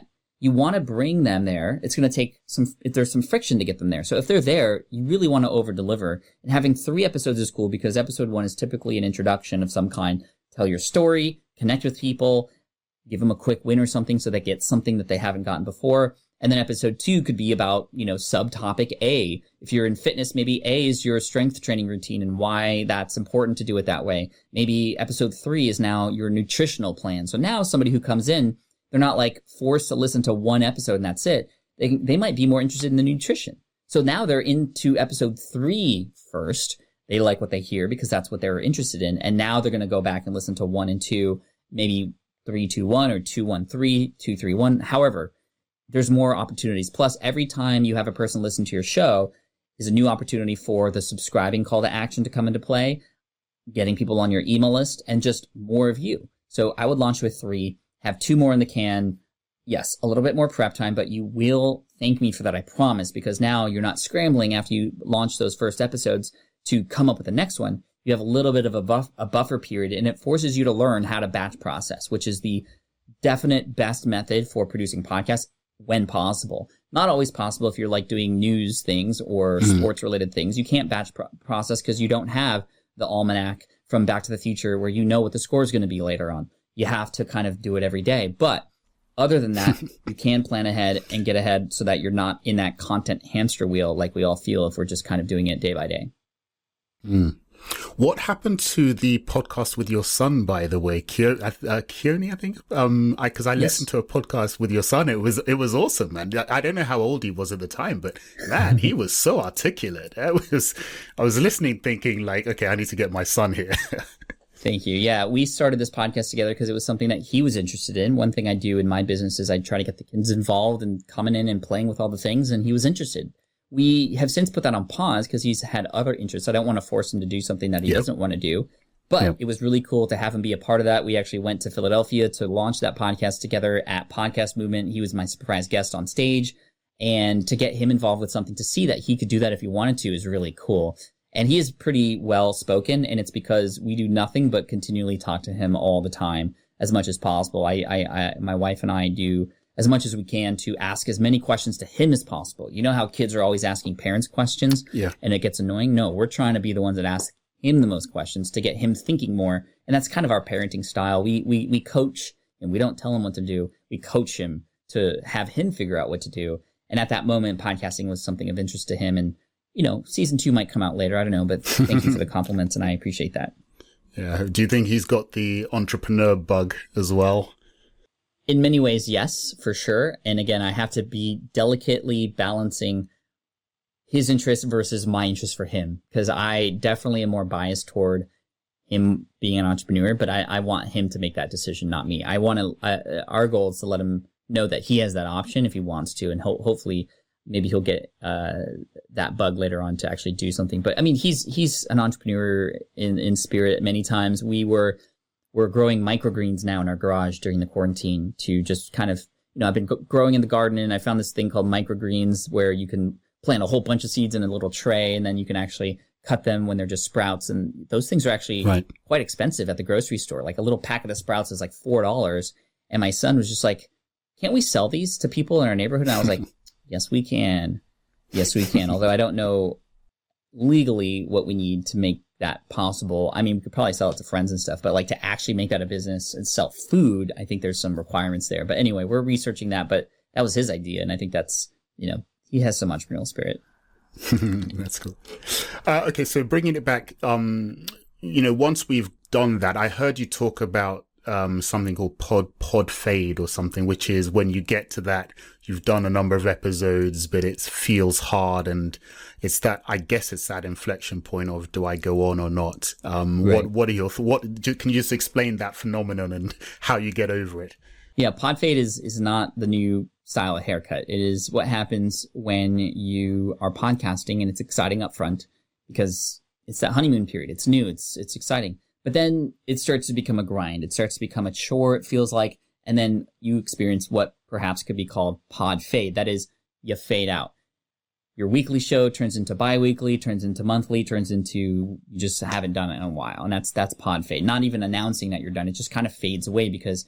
you want to bring them there. It's going to take some, there's some friction to get them there. So if they're there, you really want to over deliver. And having three episodes is cool because episode one is typically an introduction of some kind. Tell your story, connect with people, give them a quick win or something so they get something that they haven't gotten before. And then episode two could be about, you know, subtopic A. If you're in fitness, maybe A is your strength training routine and why that's important to do it that way. Maybe episode three is now your nutritional plan. So now somebody who comes in, they're not like forced to listen to one episode and that's it. They they might be more interested in the nutrition. So now they're into episode three first. They like what they hear because that's what they're interested in. And now they're going to go back and listen to one and two, maybe three, two, one or two, one, three, two, three, one. However, there's more opportunities. Plus, every time you have a person listen to your show is a new opportunity for the subscribing call to action to come into play, getting people on your email list, and just more of you. So I would launch with three. Have two more in the can. Yes, a little bit more prep time, but you will thank me for that, I promise, because now you're not scrambling after you launch those first episodes to come up with the next one. You have a little bit of a, buff, a buffer period, and it forces you to learn how to batch process, which is the definite best method for producing podcasts when possible. Not always possible if you're like doing news things or mm. sports related things. You can't batch pro- process because you don't have the almanac from Back to the Future where you know what the score is going to be later on. You have to kind of do it every day. But other than that, you can plan ahead and get ahead so that you're not in that content hamster wheel like we all feel if we're just kind of doing it day by day. Mm. What happened to the podcast with your son, by the way? Kio, uh, Keone, I think? Um, I, cause I yes. listened to a podcast with your son. It was, it was awesome, man. I don't know how old he was at the time, but man, he was so articulate. I was, I was listening thinking like, okay, I need to get my son here. Thank you. Yeah, we started this podcast together because it was something that he was interested in. One thing I do in my business is I try to get the kids involved and coming in and playing with all the things, and he was interested. We have since put that on pause because he's had other interests. I don't want to force him to do something that he yep. doesn't want to do, but yep. it was really cool to have him be a part of that. We actually went to Philadelphia to launch that podcast together at Podcast Movement. He was my surprise guest on stage, and to get him involved with something, to see that he could do that if he wanted to is really cool. And he is pretty well spoken, and it's because we do nothing but continually talk to him all the time as much as possible. I, I, I, my wife and I do as much as we can to ask as many questions to him as possible. You know how kids are always asking parents questions? Yeah. And it gets annoying? No, we're trying to be the ones that ask him the most questions to get him thinking more. And that's kind of our parenting style. We, we, we coach, and we don't tell him what to do. We coach him to have him figure out what to do. And at that moment, podcasting was something of interest to him. And you know, season two might come out later. I don't know, but thank you for the compliments, and I appreciate that. Yeah. Do you think he's got the entrepreneur bug as well? In many ways, yes, for sure. And again, I have to be delicately balancing his interest versus my interest for him, because I definitely am more biased toward him being an entrepreneur, but I, I want him to make that decision, not me. I want to, uh, our goal is to let him know that he has that option if he wants to, and ho- hopefully maybe he'll get uh, that bug later on to actually do something. But I mean, he's he's an entrepreneur in, in spirit. Many times we were we're growing microgreens now in our garage during the quarantine to just kind of, you know, I've been g- growing in the garden, and I found this thing called microgreens where you can plant a whole bunch of seeds in a little tray, and then you can actually cut them when they're just sprouts. And those things are actually right. quite expensive at the grocery store. Like a little packet of sprouts is like four dollars. And my son was just like, can't we sell these to people in our neighborhood? And I was like, yes, we can. Yes, we can. Although I don't know legally what we need to make that possible. I mean, we could probably sell it to friends and stuff, but like to actually make that a business and sell food, I think there's some requirements there. But anyway, we're researching that, but that was his idea. And I think that's, you know, he has some entrepreneurial spirit. That's cool. Uh, okay, so bringing it back, um, you know, once we've done that, I heard you talk about um, something called pod pod fade or something, which is when you get to that, you've done a number of episodes, but it feels hard, and it's that, I guess it's that inflection point of, do I go on or not? Um, right. What what are your what? Can you just explain that phenomenon and how you get over it? Yeah, pod fade is is not the new style of haircut. It is what happens when you are podcasting and it's exciting up front because it's that honeymoon period. It's new. It's it's exciting. But then it starts to become a grind. It starts to become a chore, it feels like. And then you experience what perhaps could be called pod fade. That is, you fade out. Your weekly show turns into bi-weekly, turns into monthly, turns into you just haven't done it in a while. And that's that's pod fade. Not even announcing that you're done. It just kind of fades away because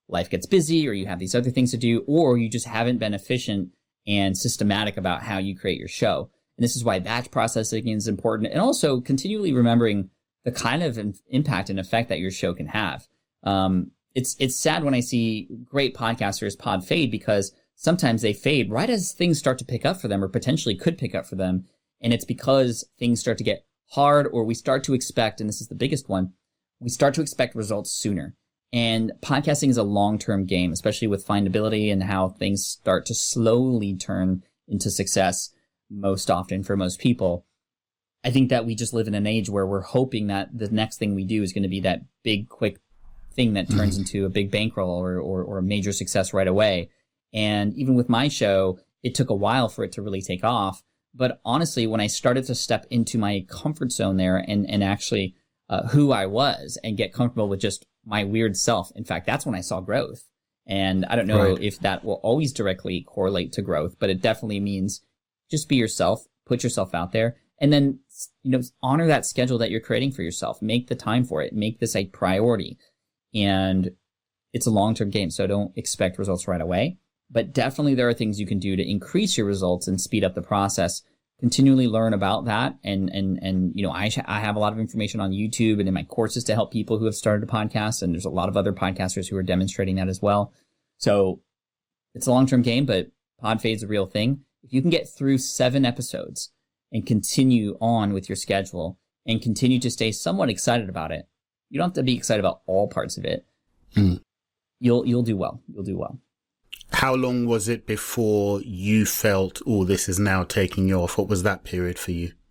life gets busy or you have these other things to do, or you just haven't been efficient and systematic about how you create your show. And this is why batch processing is important, and also continually remembering the kind of impact and effect that your show can have. Um, it's it's sad when I see great podcasters pod fade, because sometimes they fade right as things start to pick up for them, or potentially could pick up for them. And it's because things start to get hard, or we start to expect, and this is the biggest one, we start to expect results sooner. And podcasting is a long-term game, especially with findability and how things start to slowly turn into success most often for most people. I think that we just live in an age where we're hoping that the next thing we do is going to be that big, quick thing that turns mm-hmm. into a big bankroll or, or, or a major success right away. And even with my show, it took a while for it to really take off. But honestly, when I started to step into my comfort zone there and, and actually uh, who I was and get comfortable with just my weird self, in fact, that's when I saw growth. And I don't know right. if that will always directly correlate to growth, but it definitely means just be yourself, put yourself out there, and then, you know, honor that schedule that you're creating for yourself. Make the time for it. Make this a priority. And it's a long-term game, so don't expect results right away. But definitely there are things you can do to increase your results and speed up the process. Continually learn about that. And, and, and, you know, I, I have a lot of information on YouTube and in my courses to help people who have started a podcast. And there's a lot of other podcasters who are demonstrating that as well. So it's a long-term game, but pod fade's a real thing. If you can get through seven episodes and continue on with your schedule and continue to stay somewhat excited about it, you don't have to be excited about all parts of it. Mm. You'll, you'll do well. You'll do well. How long was it before you felt, oh, this is now taking you off? What was that period for you?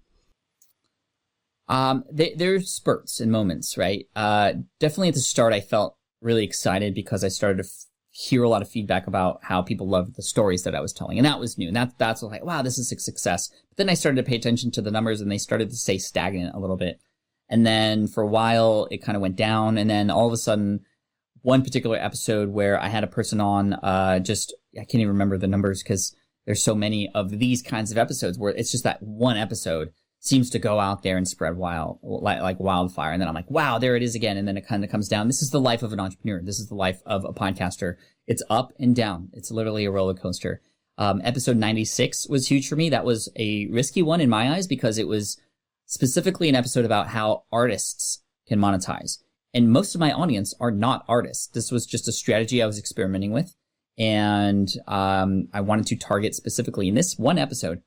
Um, they, there's spurts and moments, right? Uh, definitely at the start, I felt really excited because I started to f- hear a lot of feedback about how people loved the stories that I was telling. And that was new. And that, that's like, wow, this is a success. But then I started to pay attention to the numbers and they started to stay stagnant a little bit. And then for a while, it kind of went down. And then all of a sudden, one particular episode where I had a person on, uh, just, I can't even remember the numbers because there's so many of these kinds of episodes where it's just that one episode seems to go out there and spread wild, like, like wildfire. And then I'm like, wow, there it is again. And then it kind of comes down. This is the life of an entrepreneur. This is the life of a podcaster. It's up and down. It's literally a roller coaster. Um, episode ninety-six was huge for me. That was a risky one in my eyes because it was specifically an episode about how artists can monetize. And most of my audience are not artists. This was just a strategy I was experimenting with. And um, I wanted to target specifically in this one episode,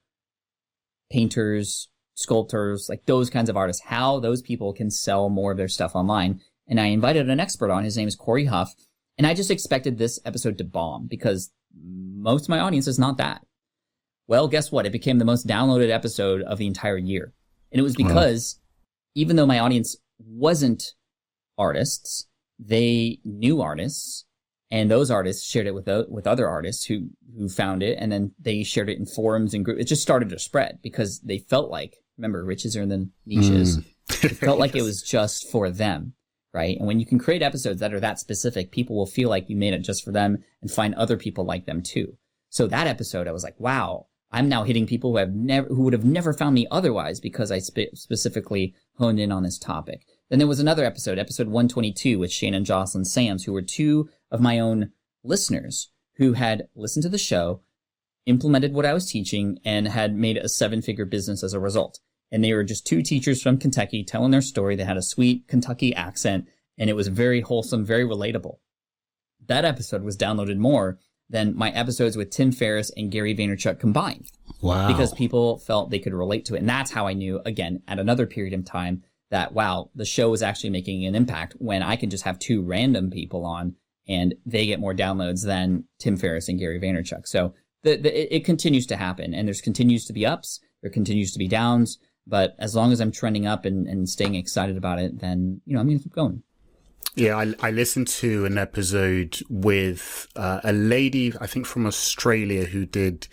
painters, sculptors, like those kinds of artists, how those people can sell more of their stuff online. And I invited an expert on. His name is Corey Huff. And I just expected this episode to bomb because most of my audience is not that. Well, guess what? It became the most downloaded episode of the entire year. And it was because wow. even though my audience wasn't artists, they knew artists, and those artists shared it with the, with other artists who who found it, and then they shared it in forums and groups. It just started to spread because they felt like, remember, riches are in the niches. Mm. It felt like yes. it was just for them, right? And when you can create episodes that are that specific, people will feel like you made it just for them and find other people like them too. So that episode, I was like, wow, I'm now hitting people who have never, who would have never found me otherwise because I spe- specifically honed in on this topic. Then there was another episode, episode one twenty-two, with Shane and Jocelyn Sams, who were two of my own listeners who had listened to the show, implemented what I was teaching, and had made a seven-figure business as a result. And they were just two teachers from Kentucky telling their story. They had a sweet Kentucky accent, and it was very wholesome, very relatable. That episode was downloaded more than my episodes with Tim Ferriss and Gary Vaynerchuk combined. Wow. Because people felt they could relate to it. And that's how I knew, again, at another period of time, that, wow, the show was actually making an impact when I can just have two random people on and they get more downloads than Tim Ferriss and Gary Vaynerchuk. So the, the, it, it continues to happen, and there's continues to be ups, there continues to be downs, but as long as I'm trending up and, and staying excited about it, then, you know, I'm going to keep going. Yeah, I, I listened to an episode with uh, a lady, I think from Australia, who did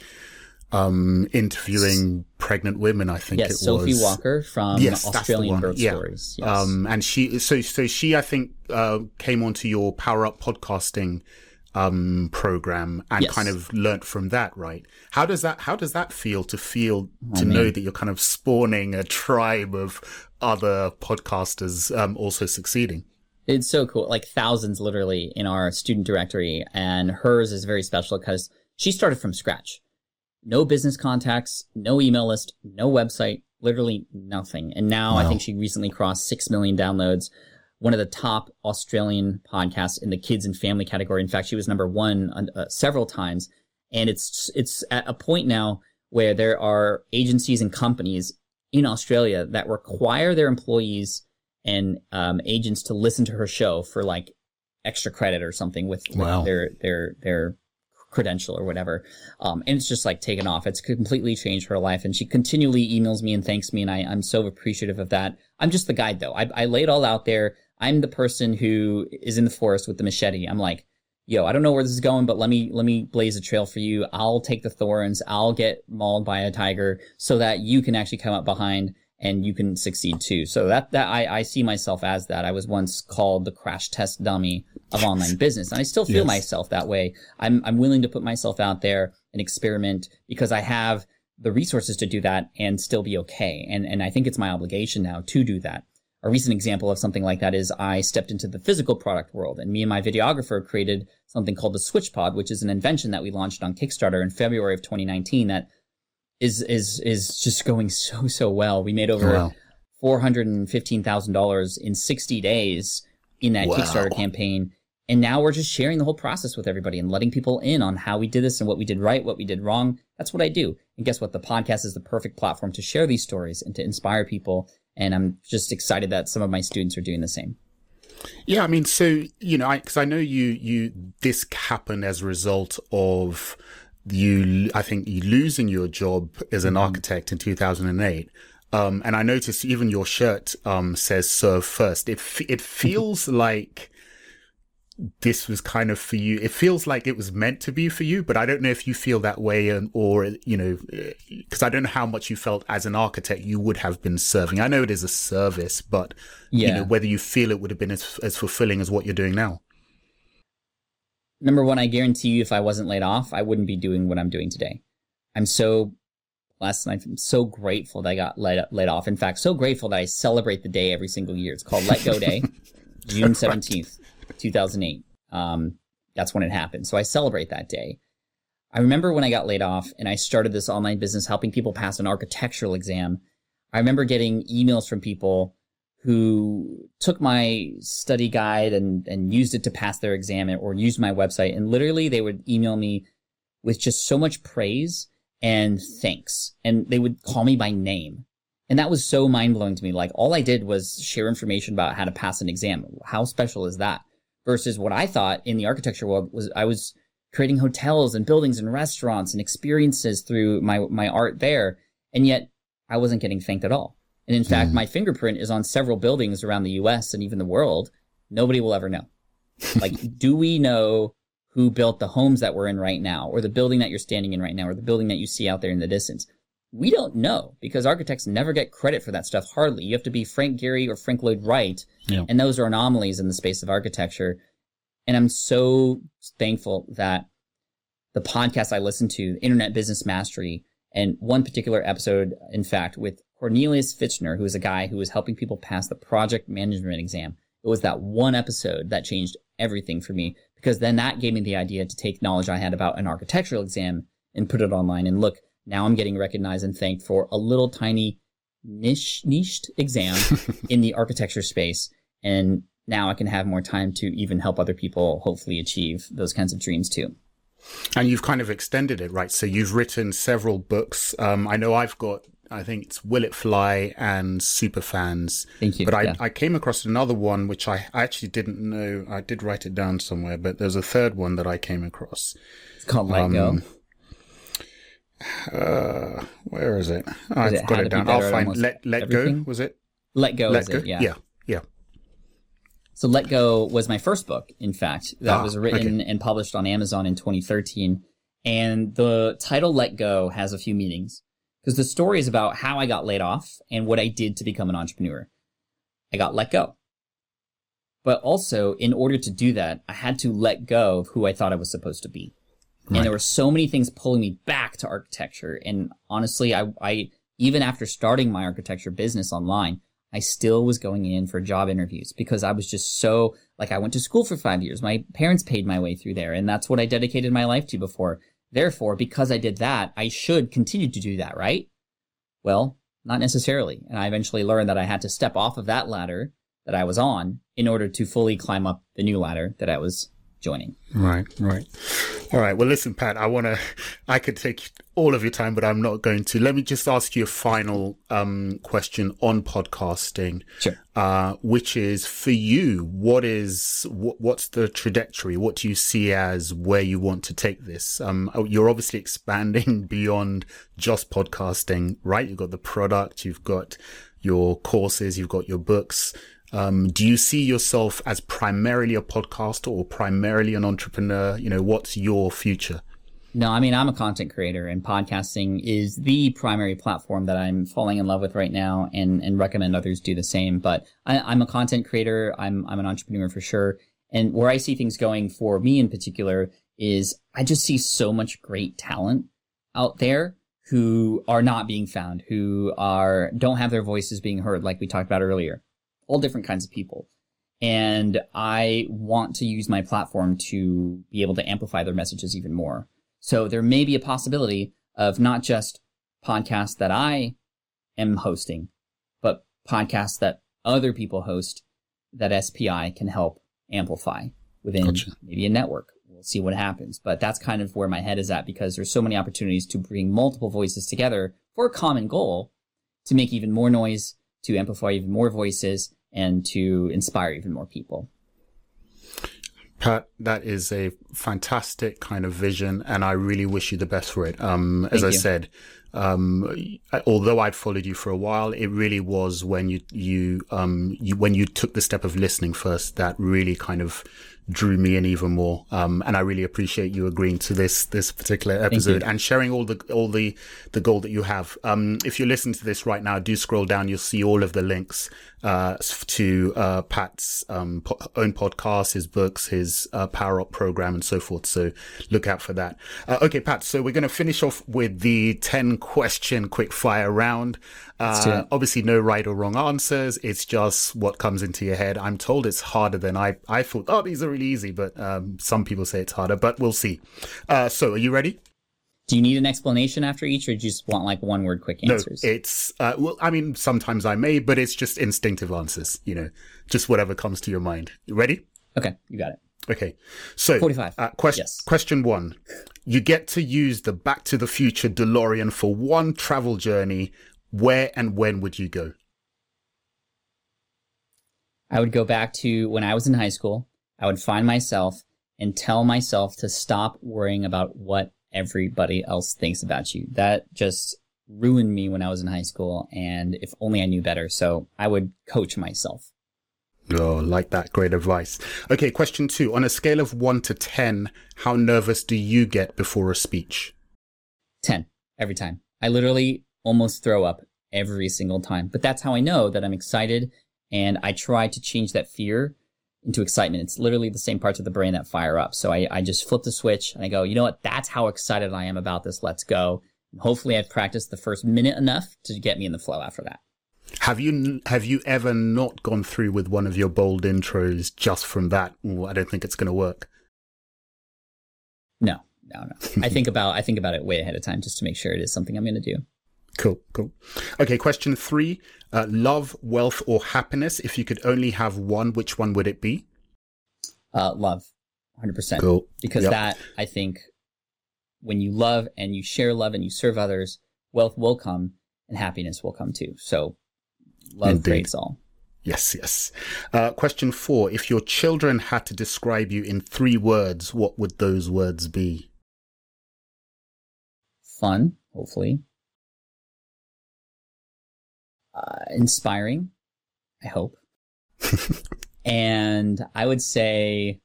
um interviewing pregnant women, I think yes, it Sophie was. Walker from yes, Australian Birth yeah. Stories. Yes. Um and she so so she I think uh came onto your Power Up podcasting um program and yes. kind of learnt from that, right? How does that how does that feel to feel oh, to man. know that you're kind of spawning a tribe of other podcasters um also succeeding? It's so cool. Like thousands literally in our student directory. And hers is very special because she started from scratch. No business contacts, no email list, no website, literally nothing. And now wow. I think she recently crossed six million downloads. One of the top Australian podcasts in the kids and family category. In fact, she was number one uh, several times. And it's it's at a point now where there are agencies and companies in Australia that require their employees and um, agents to listen to her show for like extra credit or something with, with wow. their their their credential or whatever. Um, and it's just like taken off. It's completely changed her life. And she continually emails me and thanks me. And I, I'm so appreciative of that. I'm just the guide though. I, I lay it all out there. I'm the person who is in the forest with the machete. I'm like, yo, I don't know where this is going, but let me let me blaze a trail for you. I'll take the thorns. I'll get mauled by a tiger so that you can actually come up behind and you can succeed too. So that that I, I see myself as that. I was once called the crash test dummy of online business, and I still feel yes. myself that way. I'm I'm willing to put myself out there and experiment because I have the resources to do that and still be okay. And and I think it's my obligation now to do that. A recent example of something like that is I stepped into the physical product world, and me and my videographer created something called the SwitchPod, which is an invention that we launched on Kickstarter in February of twenty nineteen that is is is just going so, so well. We made over wow. four hundred fifteen thousand dollars in sixty days in that wow. Kickstarter campaign. And now we're just sharing the whole process with everybody and letting people in on how we did this and what we did right, what we did wrong. That's what I do. And guess what? The podcast is the perfect platform to share these stories and to inspire people. And I'm just excited that some of my students are doing the same. Yeah, I mean, so, you know, because I, I know you, you, this happened as a result of you, I think, you losing your job as an mm-hmm. architect in two thousand eight. Um, and I noticed even your shirt um, says serve first. It, it feels like this was kind of for you. It feels like it was meant to be for you, but I don't know if you feel that way, and or, you know, because I don't know how much you felt as an architect you would have been serving. I know it is a service, but yeah. you know, whether you feel it would have been as, as fulfilling as what you're doing now. Number one, I guarantee you if I wasn't laid off, I wouldn't be doing what I'm doing today. I'm so blessed and I'm so grateful that I got laid, laid off. In fact, so grateful that I celebrate the day every single year. It's called Let Go Day, June seventeenth. two thousand eight. Um, that's when it happened. So I celebrate that day. I remember when I got laid off and I started this online business helping people pass an architectural exam. I remember getting emails from people who took my study guide and, and used it to pass their exam or used my website. And literally they would email me with just so much praise and thanks. And they would call me by name. And that was so mind blowing to me. Like all I did was share information about how to pass an exam. How special is that? Versus what I thought in the architecture world was I was creating hotels and buildings and restaurants and experiences through my, my art there. And yet I wasn't getting thanked at all. And in fact, mm. my fingerprint is on several buildings around the U S and even the world. Nobody will ever know. Like, do we know who built the homes that we're in right now, or the building that you're standing in right now, or the building that you see out there in the distance? We don't know, because architects never get credit for that stuff, hardly. You have to be Frank Gehry or Frank Lloyd Wright, yeah. and those are anomalies in the space of architecture. And I'm so thankful that the podcast I listened to, Internet Business Mastery, and one particular episode, in fact, with Cornelius Fitchner, who is a guy who was helping people pass the project management exam. It was that one episode that changed everything for me, because then that gave me the idea to take knowledge I had about an architectural exam and put it online. And look, now I'm getting recognized and thanked for a little tiny niche niched exam in the architecture space. And now I can have more time to even help other people hopefully achieve those kinds of dreams too. And you've kind of extended it, right? So you've written several books. Um, I know I've got, I think it's Will It Fly and Superfans. Thank you. But I, yeah. I came across another one, which I, I actually didn't know. I did write it down somewhere, but there's a third one that I came across. It's called Let um, Go. Uh, where is it? Oh, I've it got it down. I'll find Let Let everything? Go. Was it? Let Go. Let is Go. It, yeah. Yeah. Yeah. So Let Go was my first book, in fact, that ah, was written okay. and published on Amazon in twenty thirteen. And the title Let Go has a few meanings, because the story is about how I got laid off and what I did to become an entrepreneur. I got let go. But also, in order to do that, I had to let go of who I thought I was supposed to be. Right. And there were so many things pulling me back to architecture. And honestly, I, I even after starting my architecture business online, I still was going in for job interviews because I was just so, like, I went to school for five years. My parents paid my way through there, and that's what I dedicated my life to before. Therefore, because I did that, I should continue to do that, right? Well, not necessarily. And I eventually learned that I had to step off of that ladder that I was on in order to fully climb up the new ladder that I was joining. Right, right. All right. Well, listen, Pat, I want to, I could take all of your time, but I'm not going to. Let me just ask you a final um, question on podcasting. Sure. Uh, which is for you, what is, what, what's the trajectory? What do you see as where you want to take this? Um, you're obviously expanding beyond just podcasting, right? You've got the product, you've got your courses, you've got your books. Um, do you see yourself as primarily a podcaster or primarily an entrepreneur? You know, what's your future? No, I mean, I'm a content creator, and podcasting is the primary platform that I'm falling in love with right now, and, and recommend others do the same. But I, I'm a content creator. I'm, I'm an entrepreneur for sure. And where I see things going for me in particular is I just see so much great talent out there who are not being found, who are, don't have their voices being heard, like we talked about earlier. All different kinds of people. And I want to use my platform to be able to amplify their messages even more. So there may be a possibility of not just podcasts that I am hosting, but podcasts that other people host that S P I can help amplify within gotcha. Maybe a network. We'll see what happens. But that's kind of where my head is at, because there's so many opportunities to bring multiple voices together for a common goal to make even more noise, to amplify even more voices, and to inspire even more people. Pat, that is a fantastic kind of vision, and I really wish you the best for it. Um, as I said, um, although I'd followed you for a while, it really was when you, you, um, you, when you took the step of listening first, that really kind of drew me in even more. Um, and I really appreciate you agreeing to this, this particular episode and sharing all the, all the, the gold that you have. Um, if you listen to this right now, do scroll down. You'll see all of the links, uh, to, uh, Pat's, um, po- own podcast, his books, his, uh, Power Up program and so forth. So look out for that. Uh, okay, Pat. So we're going to finish off with the ten question quick fire round. Uh, obviously no right or wrong answers. It's just what comes into your head. I'm told it's harder than I, I thought. Oh, these are really easy, but, um, some people say it's harder, but we'll see. Uh, so are you ready? Do you need an explanation after each, or do you just want like one word quick answers? No, it's, uh, well, I mean, sometimes I may, but it's just instinctive answers, you know, just whatever comes to your mind. You ready? Okay. You got it. Okay. So, forty-five. Uh, quest- yes. Question one. You get to use the Back to the Future DeLorean for one travel journey. Where and when would you go? I would go back to when I was in high school. I would find myself and tell myself to stop worrying about what everybody else thinks about you. That just ruined me when I was in high school, and if only I knew better. So I would coach myself. Oh, like that. Great advice. Okay, question two. On a scale of one to ten, how nervous do you get before a speech? ten, every time. I literally almost throw up every single time. But that's how I know that I'm excited, and I try to change that fear into excitement. It's literally the same parts of the brain that fire up. So I, I just flip the switch and I go, you know what? That's how excited I am about this. Let's go. And hopefully I've practiced the first minute enough to get me in the flow after that. Have you have you ever not gone through with one of your bold intros just from that? Ooh, I don't think it's going to work. No, no, no. I think about I think about it way ahead of time just to make sure it is something I'm going to do. Cool, cool. Okay, question three. Uh, love, wealth, or happiness? If you could only have one, which one would it be? Uh, love, one hundred percent. Cool. Because yep. that, I think, when you love and you share love and you serve others, wealth will come and happiness will come too. So love Indeed. Creates all. Yes, yes. Uh, question four. If your children had to describe you in three words, what would those words be? Fun, hopefully. Uh, inspiring, I hope. And I would say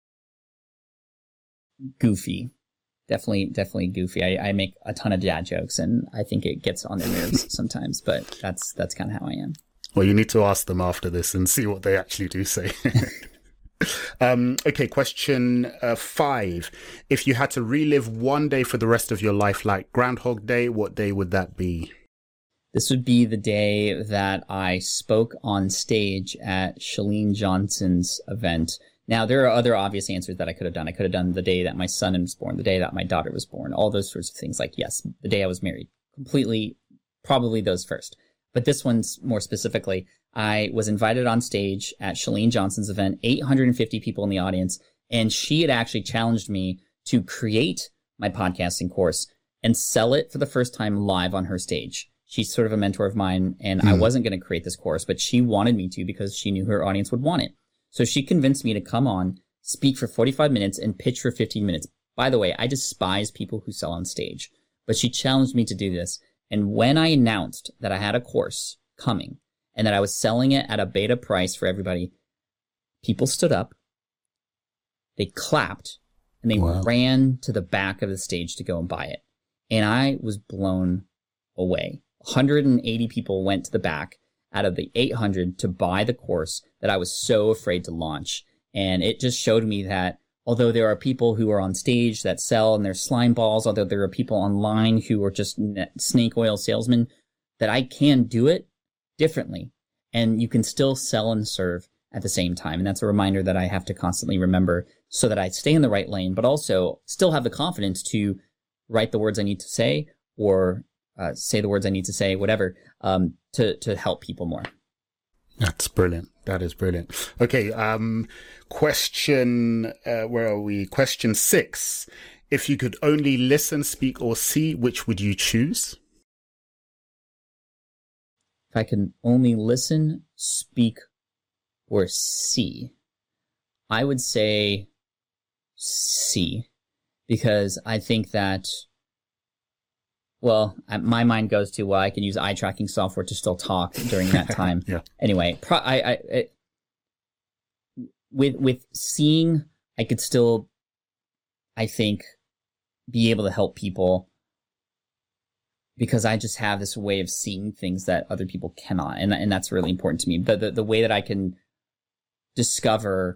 goofy. Definitely, definitely goofy. I, I make a ton of dad jokes, and I think it gets on their nerves sometimes, but that's that's kind of how I am. Well, you need to ask them after this and see what they actually do say. um, okay, question uh, five. If you had to relive one day for the rest of your life, like Groundhog Day, what day would that be? This would be the day that I spoke on stage at Chalene Johnson's event. Now, there are other obvious answers that I could have done. I could have done the day that my son was born, the day that my daughter was born, all those sorts of things. Like, yes, the day I was married. Completely, probably those first. But this one's more specifically, I was invited on stage at Chalene Johnson's event, eight hundred fifty people in the audience, and she had actually challenged me to create my podcasting course and sell it for the first time live on her stage. She's sort of a mentor of mine, and mm. I wasn't going to create this course, but she wanted me to because she knew her audience would want it. So she convinced me to come on, speak for forty-five minutes, and pitch for fifteen minutes. By the way, I despise people who sell on stage, but she challenged me to do this. And when I announced that I had a course coming and that I was selling it at a beta price for everybody, people stood up, they clapped, and they wow. ran to the back of the stage to go and buy it. And I was blown away. one hundred eighty people went to the back out of the eight hundred to buy the course that I was so afraid to launch. And it just showed me that although there are people who are on stage that sell and they're slime balls, although there are people online who are just snake oil salesmen, that I can do it differently. And you can still sell and serve at the same time. And that's a reminder that I have to constantly remember so that I stay in the right lane, but also still have the confidence to write the words I need to say or uh, say the words I need to say, whatever, um, to, to help people more. That's brilliant. That is brilliant. Okay. Um, question, uh, where are we? Question six. If you could only listen, speak, or see, which would you choose? If I can only listen, speak, or see, I would say see, because I think that, well, my mind goes to, well, I can use eye tracking software to still talk during that time. yeah. Anyway, pro- I, I, I, with with seeing, I could still, I think, be able to help people because I just have this way of seeing things that other people cannot, and and that's really important to me. But the the way that I can discover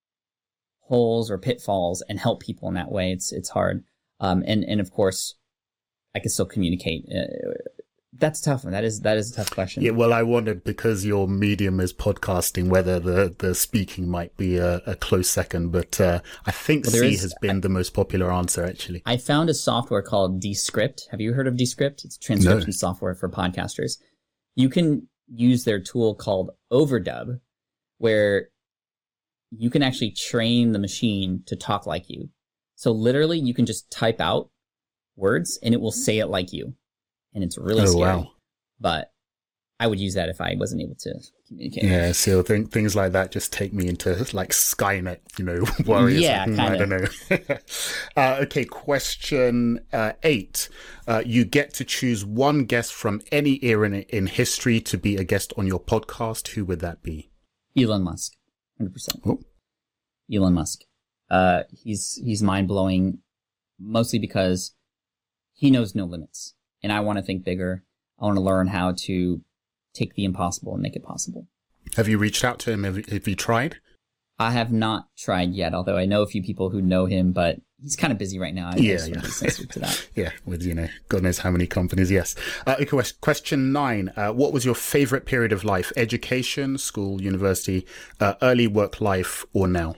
holes or pitfalls and help people in that way, it's it's hard. Um, and and of course, I can still communicate. Uh, that's tough. That is that is a tough question. Yeah, well, I wondered because your medium is podcasting, whether the, the speaking might be a, a close second. But uh, I think well, C is, has been I, the most popular answer, actually. I found a software called Descript. Have you heard of Descript? It's a transcription no. software for podcasters. You can use their tool called Overdub, where you can actually train the machine to talk like you. So literally, you can just type out words and it will say it like you. And it's really oh, scary. Wow. But I would use that if I wasn't able to communicate. Yeah, so th- things like that just take me into like Skynet, you know, warriors. Yeah, kind I of. don't know. uh, okay, question uh, eight. Uh, you get to choose one guest from any era in, in history to be a guest on your podcast. Who would that be? Elon Musk, one hundred percent. Oh. Elon Musk. Uh, he's he's mind-blowing, mostly because he knows no limits. And I want to think bigger. I want to learn how to take the impossible and make it possible. Have you reached out to him? Have you, have you tried? I have not tried yet, although I know a few people who know him, but he's kind of busy right now. I yeah, yeah. Be sensitive to that. yeah, with, you know, God knows how many companies, yes. Uh, okay, question nine. Uh, what was your favorite period of life? Education, school, university, uh, early work life, or now?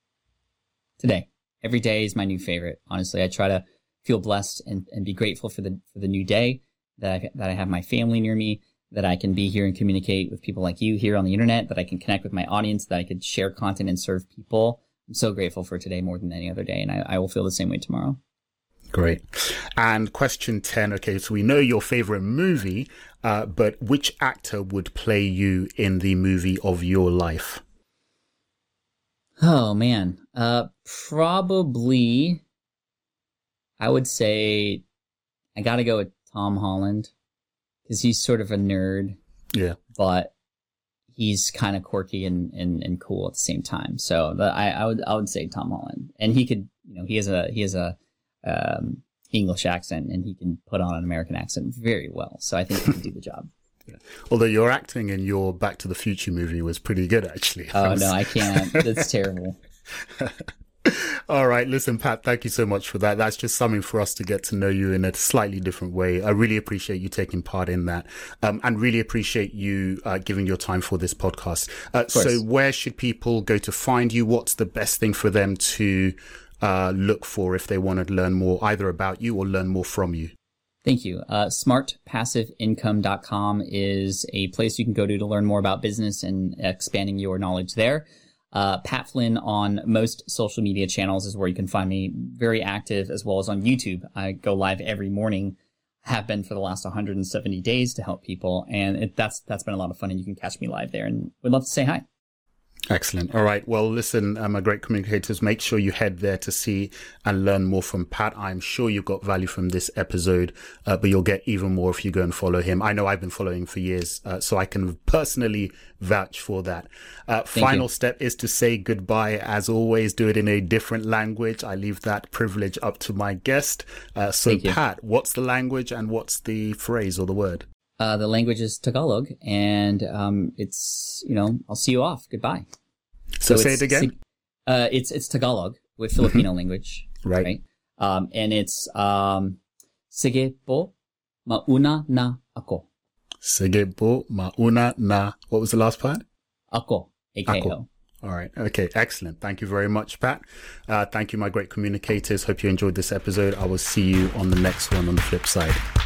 Today. Every day is my new favorite. Honestly, I try to feel blessed and, and be grateful for the for the new day, that I, that I have my family near me, that I can be here and communicate with people like you here on the internet, that I can connect with my audience, that I could share content and serve people. I'm so grateful for today more than any other day, and I, I will feel the same way tomorrow. Great. And question ten. Okay, so we know your favorite movie, uh, but which actor would play you in the movie of your life? Oh, man. Uh, probably... I would say I got to go with Tom Holland because he's sort of a nerd. Yeah. But he's kind of quirky and, and, and cool at the same time. So the, I, I would I would say Tom Holland. And he could, you know, he has a he has a um, English accent and he can put on an American accent very well. So I think he can do the job. Yeah. Although your acting in your Back to the Future movie was pretty good, actually. Oh, was... no, I can't. That's terrible. All right. Listen, Pat, thank you so much for that. That's just something for us to get to know you in a slightly different way. I really appreciate you taking part in that, um, and really appreciate you uh, giving your time for this podcast. Uh, so where should people go to find you? What's the best thing for them to uh, look for if they want to learn more either about you or learn more from you? Thank you. Uh, smart passive income dot com is a place you can go to to learn more about business and expanding your knowledge there. Uh, Pat Flynn on most social media channels is where you can find me. Very active, as well as on YouTube. I go live every morning, have been for the last one hundred seventy days to help people. And it, that's that's been a lot of fun, and you can catch me live there, and would love to say hi. Excellent. All right. Well, listen, uh, my great communicators, make sure you head there to see and learn more from Pat. I'm sure you got value from this episode, uh, but you'll get even more if you go and follow him. I know I've been following him for years, uh, so I can personally vouch for that. Uh, final you. step is to say goodbye. As always, do it in a different language. I leave that privilege up to my guest. Uh, so, Pat, what's the language and what's the phrase or the word? Uh, the language is Tagalog, and um, it's, you know, I'll see you off. Goodbye. So, so say it again. Uh, it's it's Tagalog with Filipino mm-hmm. language, right? right? Um, and it's um, sige po, mauna na ako. Sige po, mauna na. What was the last part? Ako, A K O. Ako. All right. Okay. Excellent. Thank you very much, Pat. Uh, thank you, my great communicators. Hope you enjoyed this episode. I will see you on the next one on the flip side.